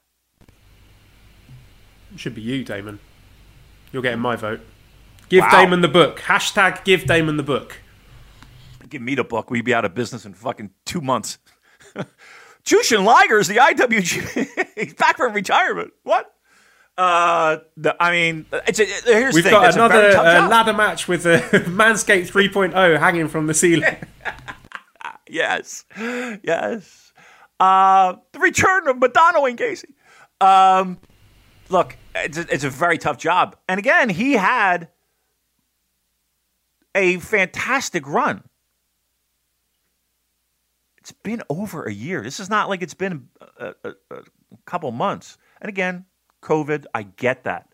It should be you, Damon. You're getting my vote. Give Damon the book. Hashtag give Damon the book. Give me the book. We'd be out of business in fucking 2 months. Jushin Liger is the IWG. He's back from retirement. What? Here's We've the thing. got another ladder match with a Manscaped 3.0 hanging from the ceiling. Yes. The return of Madonna and Casey. Look, it's a very tough job. And again, he had a fantastic run. It's been over a year. This is not like it's been a couple months. And again, COVID, I get that.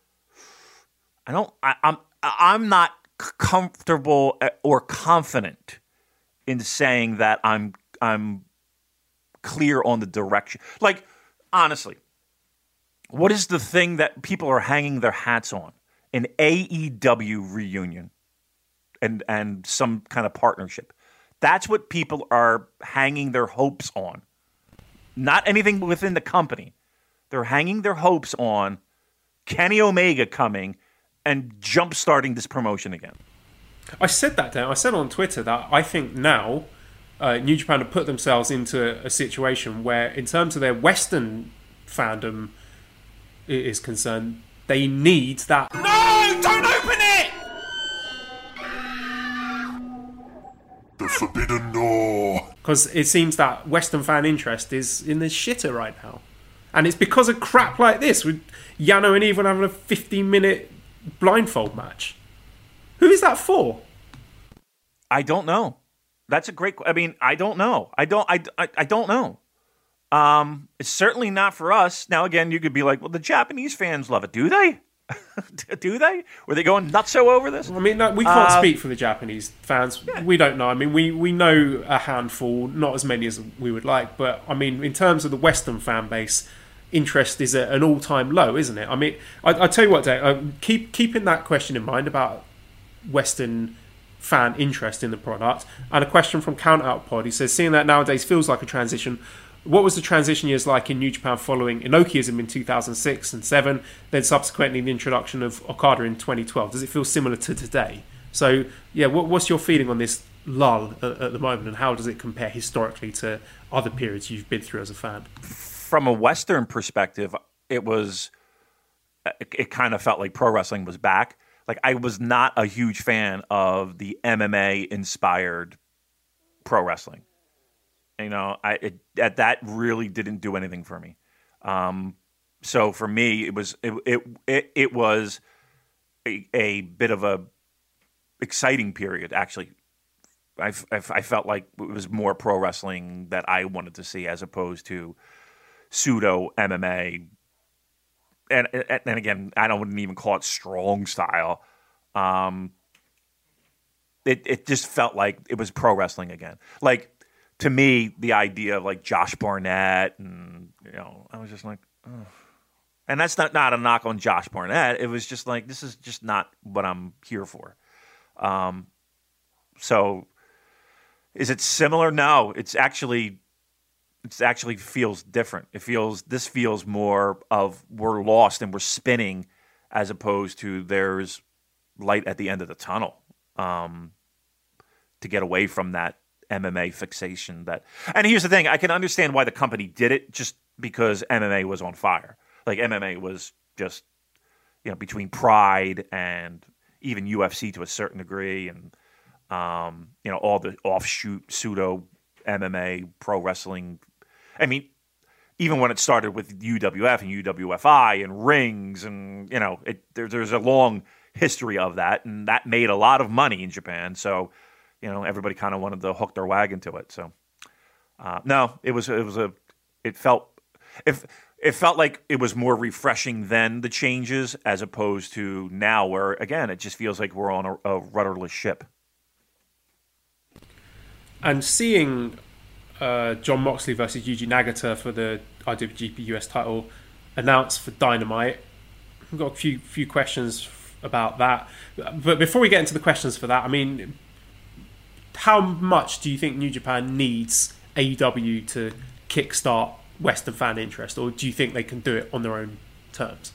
I'm not comfortable or confident in saying that I'm clear on the direction. Like, honestly, what is the thing that people are hanging their hats on? An AEW reunion and some kind of partnership. That's what people are hanging their hopes on. Not anything within the company. They're hanging their hopes on Kenny Omega coming and jump-starting this promotion again. I said that, Dan. I said on Twitter that I think now New Japan have put themselves into a situation where, in terms of their Western fandom is concerned, they need that. No! Don't open it! The forbidden door. Because it seems that Western fan interest is in the shitter right now. And it's because of crap like this, with Yano and Evil having a 15-minute blindfold match. Who is that for? I don't know. That's a great... I don't know. I don't know. It's certainly not for us. Now, again, you could be like, well, the Japanese fans love it. Do they? Do they? Were they going nutso over this? I mean, no, we can't speak for the Japanese fans. Yeah. We don't know. I mean, we know a handful, not as many as we would like. But, I mean, in terms of the Western fan base, interest is at an all-time low, isn't it? I mean, I tell you what, Dave, keeping that question in mind about Western fan interest in the product, and a question from Count Out Pod. He says, seeing that nowadays feels like a transition, what was the transition years like in New Japan following Inokiism in 2006 and 2007, then subsequently the introduction of Okada in 2012? Does it feel similar to today? So, yeah, what's your feeling on this lull at the moment, and how does it compare historically to other periods you've been through as a fan? From a Western perspective, it kind of felt like pro wrestling was back. Like, I was not a huge fan of the MMA-inspired pro wrestling. You know, that really didn't do anything for me. So for me, it was a bit of a exciting period. Actually, I felt like it was more pro wrestling that I wanted to see as opposed to pseudo MMA. And again, I wouldn't even call it strong style. It just felt like it was pro wrestling again. Like, to me, the idea of like Josh Barnett and, I was just like, oh, And that's not a knock on Josh Barnett. It was just like, this is just not what I'm here for. So is it similar? No, it actually feels different. This feels more of we're lost and we're spinning, as opposed to there's light at the end of the tunnel, to get away from that MMA fixation. And here's the thing, I can understand why the company did it, just because MMA was on fire. Like, MMA was just, between Pride and even UFC to a certain degree, and all the offshoot pseudo MMA pro wrestling. I mean, even when it started with UWF and UWFI and rings, and there's a long history of that, and that made a lot of money in Japan. So, everybody kind of wanted to hook their wagon to it. So, no, it felt like it was more refreshing than the changes, as opposed to now, where again it just feels like we're on a rudderless ship. And seeing John Moxley versus Yuji Nagata for the IWGP US title announced for Dynamite, I've got a few questions about that. But before we get into the questions for that, I mean, how much do you think New Japan needs AEW to kickstart Western fan interest, or do you think they can do it on their own terms?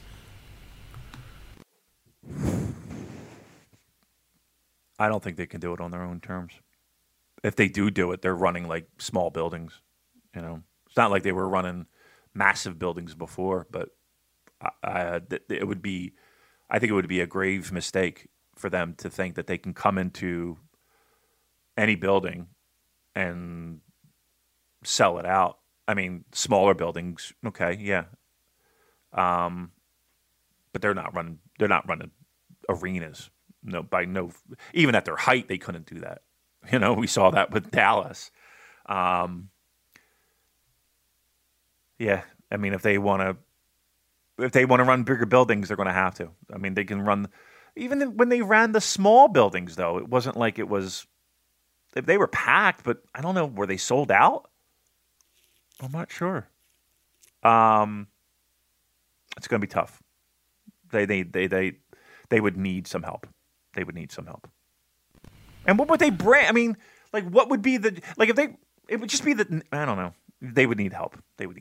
I don't think they can do it on their own terms. If they do it, they're running like small buildings. It's not like they were running massive buildings before, but I think it would be a grave mistake for them to think that they can come into any building and sell it out. I mean, smaller buildings, okay, yeah, but they're not running arenas. Even at their height, they couldn't do that. We saw that with Dallas. Yeah, I mean, if they want to run bigger buildings, they're going to have to. I mean, they can run. Even when they ran the small buildings, though, it wasn't like it was. They were packed, but I don't know. Were they sold out? I'm not sure. It's going to be tough. They would need some help. They would need some help. And what would they bring? I mean, like, what would be the if they? It would just be the. I don't know. They would need help.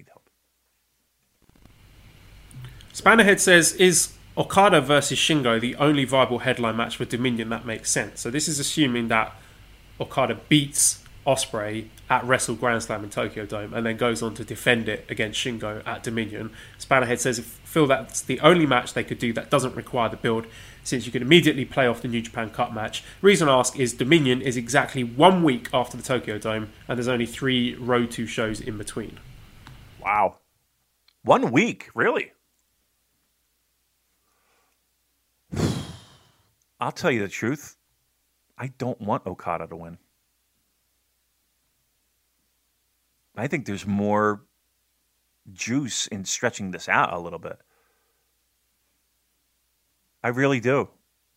Spannerhead says, is Okada versus Shingo the only viable headline match for Dominion that makes sense? So this is assuming that Okada beats Ospreay at Wrestle Grand Slam in Tokyo Dome and then goes on to defend it against Shingo at Dominion. Spannerhead says, feel that's the only match they could do that doesn't require the build, since you can immediately play off the New Japan Cup match. Reason I ask is Dominion is exactly 1 week after the Tokyo Dome, and there's only 3 Road 2 shows in between. Wow. 1 week? Really? I'll tell you the truth. I don't want Okada to win. I think there's more juice in stretching this out a little bit. I really do.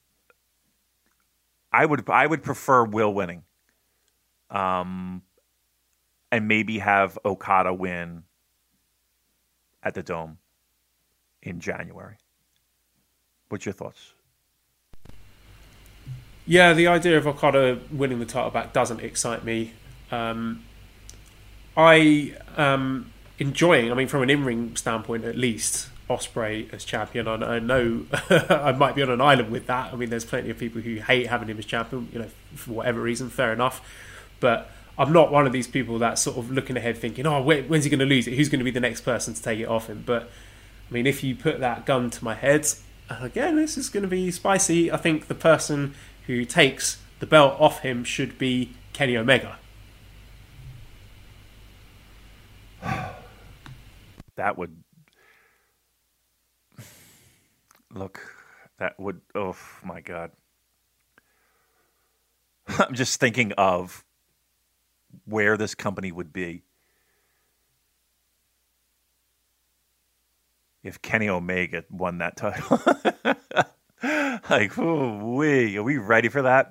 I would prefer Will winning, and maybe have Okada win at the Dome in January. What's your thoughts? Yeah, the idea of Okada winning the title back doesn't excite me. I am enjoying, I mean, from an in-ring standpoint at least, Ospreay as champion. I know I might be on an island with that. I mean, there's plenty of people who hate having him as champion, for whatever reason, fair enough. But I'm not one of these people that's sort of looking ahead thinking, when's he going to lose it? Who's going to be the next person to take it off him? But, I mean, if you put that gun to my head, again, this is going to be spicy. I think the person who takes the belt off him should be Kenny Omega. That would... Look, that would... Oh, my God. I'm just thinking of where this company would be if Kenny Omega won that title. Like, ooh-wee, are we ready for that?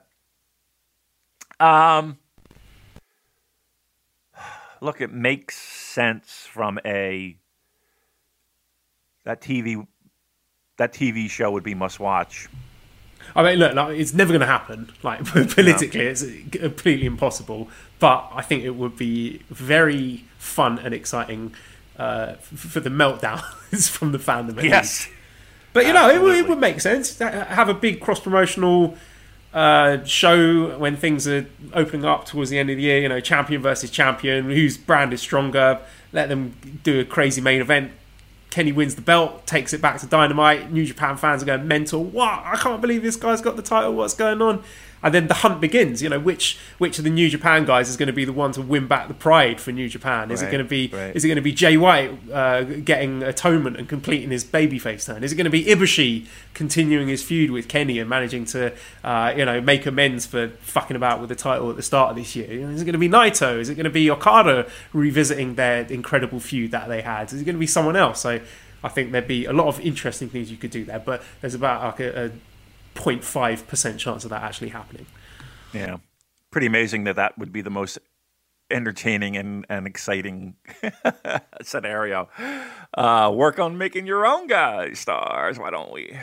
Look, it makes sense from a that TV show would be must watch. I mean, look, like, it's never going to happen. Like politically, it's completely impossible. But I think it would be very fun and exciting for the meltdowns from the fandom. Yes, but you know, it would make sense. Have a big cross promotional show when things are opening up towards the end of the year. You know, champion versus champion, whose brand is stronger. Let them do a crazy main event. Kenny wins the belt, takes it back to Dynamite. New Japan fans are going mental. What? I can't believe this guy's got the title. What's going on? And then the hunt begins. You know, which of the New Japan guys is going to be the one to win back the pride for New Japan? Is it going to be Jay White getting atonement and completing his babyface turn? Is it going to be Ibushi continuing his feud with Kenny and managing to make amends for fucking about with the title at the start of this year? You know, is it going to be Naito? Is it going to be Okada revisiting their incredible feud that they had? Is it going to be someone else? So I think there'd be a lot of interesting things you could do there, but there's about like a 0.5% chance of that actually happening. Yeah. Pretty amazing that would be the most entertaining and exciting scenario. Work on making your own guys stars. Why don't we?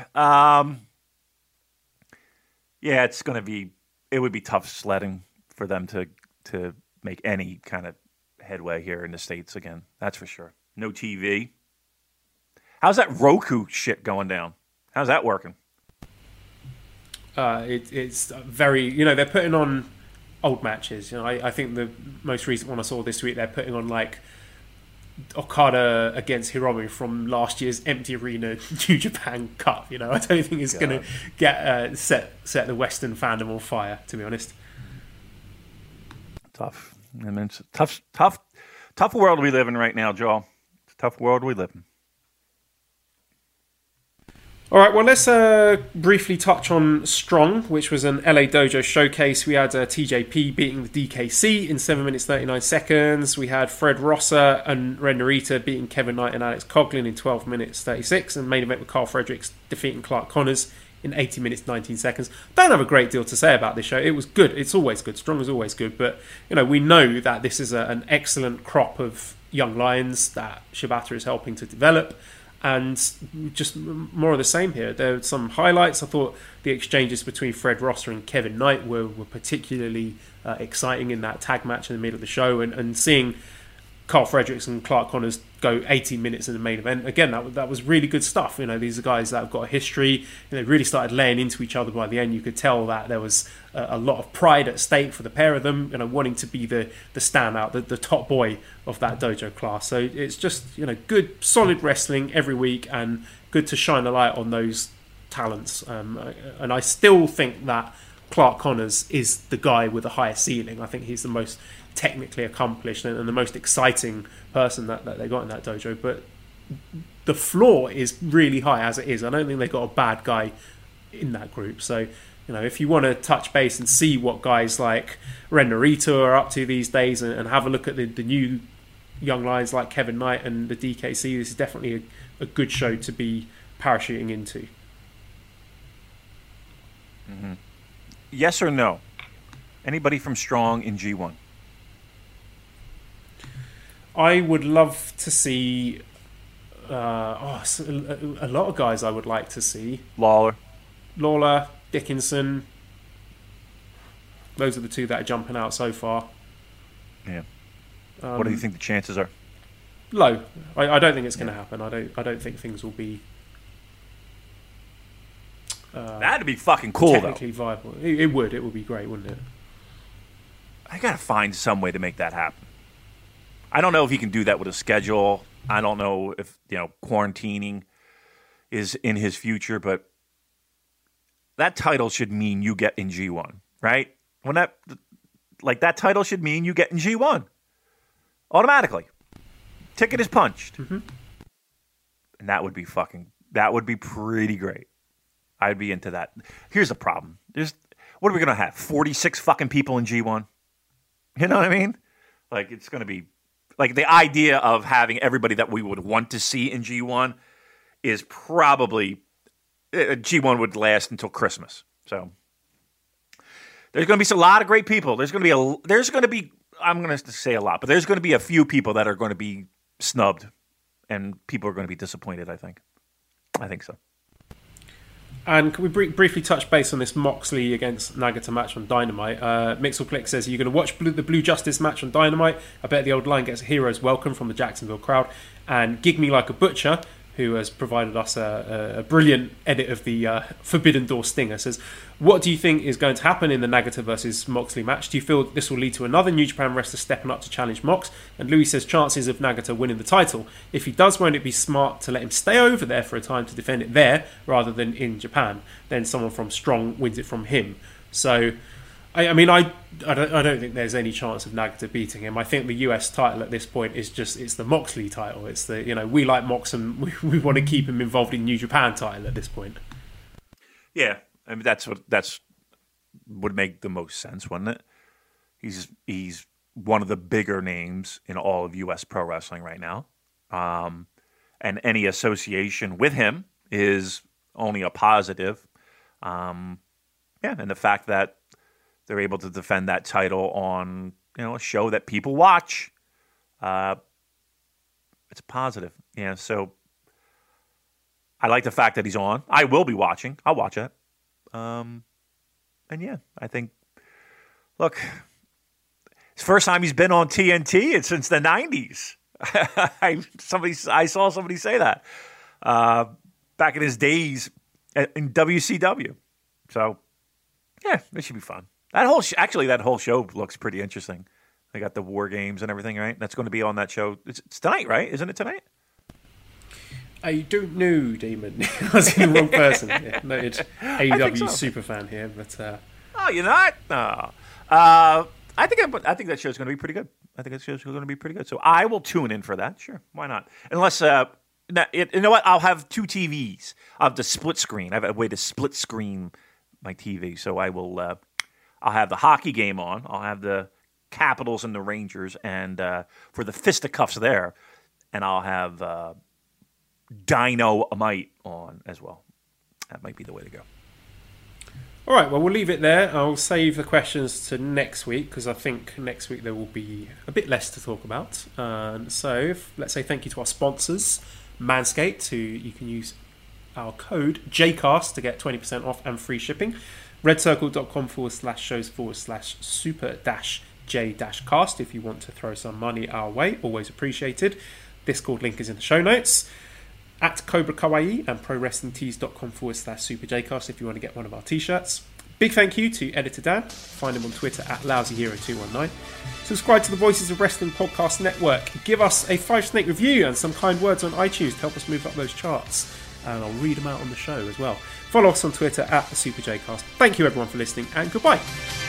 Yeah, it would be tough sledding for them to make any kind of headway here in the States again. That's for sure. No TV. How's that Roku shit going down? How's that working? It's very, they're putting on old matches. I think the most recent one I saw this week, they're putting on like Okada against Hiromu from last year's empty arena New Japan Cup. I don't think it's going to get set the Western fandom on fire, to be honest. Tough. I mean, it's a tough world we live in right now, Joel. It's a tough world we live in. All right, well, let's briefly touch on Strong, which was an LA Dojo showcase. We had TJP beating the DKC in 7 minutes 39 seconds. We had Fred Rosser and Ren Narita beating Kevin Knight and Alex Coughlin in 12 minutes 36. And main event with Carl Fredericks defeating Clark Connors in 80 minutes 19 seconds. Don't have a great deal to say about this show. It was good. It's always good. Strong is always good. But, we know that this is an excellent crop of young lions that Shibata is helping to develop. And just more of the same here. There were some highlights. I thought the exchanges between Fred Rosser and Kevin Knight were particularly exciting in that tag match in the middle of the show. And seeing Carl Fredericks and Clark Connors go 18 minutes in the main event, again, that was really good stuff. These are guys that have got a history. And they really started laying into each other by the end. You could tell that there was a lot of pride at stake for the pair of them, wanting to be the standout, the top boy of that dojo class. So it's just, good, solid wrestling every week and good to shine a light on those talents. And I still think that Clark Connors is the guy with the highest ceiling. I think he's the most technically accomplished and the most exciting person that they got in that dojo. But the floor is really high as it is. I don't think they got a bad guy in that group. So, if you want to touch base and see what guys like Ren Narita are up to these days and have a look at the new young lions like Kevin Knight and the DKC, this is definitely a good show to be parachuting into. Mm-hmm. Yes or no? Anybody from Strong in G1? I would love to see a lot of guys I would like to see. Lawler, Dickinson. Those are the two that are jumping out so far. Yeah. What do you think the chances are? Low. I don't think it's going to happen. I don't think things will be that'd be fucking cool, technically viable. It would be great, wouldn't it? I gotta find some way to make that happen. I don't know if he can do that with a schedule. I don't know if quarantining is in his future, but that title should mean you get in G1, right? When that title should mean you get in G1 automatically. Ticket is punched, and that would be pretty great. I'd be into that. Here's the problem: what are we gonna have? 46 fucking people in G1. You know what I mean? Like it's gonna be like the idea of having everybody that we would want to see in G1 is probably G1 would last until Christmas. So there's going to be a lot of great people. There's going to be I'm going to say a lot, but there's going to be a few people that are going to be snubbed, and people are going to be disappointed, I think. I think so. And can we briefly touch base on this Moxley against Nagata match on Dynamite? Mixelplick says, are you going to watch the Blue Justice match on Dynamite? I bet the old line gets a hero's welcome from the Jacksonville crowd. And Gig Me Like a Butcher, who has provided us a brilliant edit of the Forbidden Door stinger, says, what do you think is going to happen in the Nagata versus Moxley match? Do you feel this will lead to another New Japan wrestler stepping up to challenge Mox? And Louis says, chances of Nagata winning the title. If he does, won't it be smart to let him stay over there for a time to defend it there rather than in Japan? Then someone from Strong wins it from him. So, I don't think there's any chance of Nagata beating him. I think the US title at this point is it's the Moxley title. It's the, we like Mox and we want to keep him involved in New Japan title at this point. Yeah, I mean that's would make the most sense, wouldn't it? He's one of the bigger names in all of US pro wrestling right now, and any association with him is only a positive. And the fact that they're able to defend that title on a show that people watch, it's positive. Yeah, so I like the fact that he's on. I will be watching. I'll watch it. And yeah, I think, look, it's the first time he's been on TNT since the 90s. I saw somebody say that back in his days in WCW. So yeah, it should be fun. That whole show looks pretty interesting. They got the War Games and everything, right? That's going to be on that show. It's tonight, right? Isn't it tonight? I don't know, Damon. I was the wrong person. Yeah, noted AEW super fan here, but oh, you're not? No. I think that show's going to be pretty good. I think that show's going to be pretty good. So I will tune in for that. Sure, why not? Unless you know what? I'll have two TVs. I'll have the split screen. I have a way to split screen my TV. So I will. I'll have the hockey game on. I'll have the Capitals and the Rangers, and for the fisticuffs there, and I'll have Dynamite on as well. That might be the way to go. All right, well, we'll leave it there. I'll save the questions to next week because I think next week there will be a bit less to talk about. So let's say thank you to our sponsors, Manscaped, who you can use our code JCAST to get 20% off and free shipping. redcircle.com/shows/super-j-cast if you want to throw some money our way. Always appreciated. Discord link is in the show notes. At Cobra Kawaii and ProWrestlingTees.com/SuperJcast if you want to get one of our t-shirts. Big thank you to Editor Dan. Find him on Twitter at LousyHero219. Subscribe to the Voices of Wrestling Podcast Network. Give us a 5-snake review and some kind words on iTunes to help us move up those charts. And I'll read them out on the show as well. Follow us on Twitter at the SuperJcast. Thank you everyone for listening and goodbye.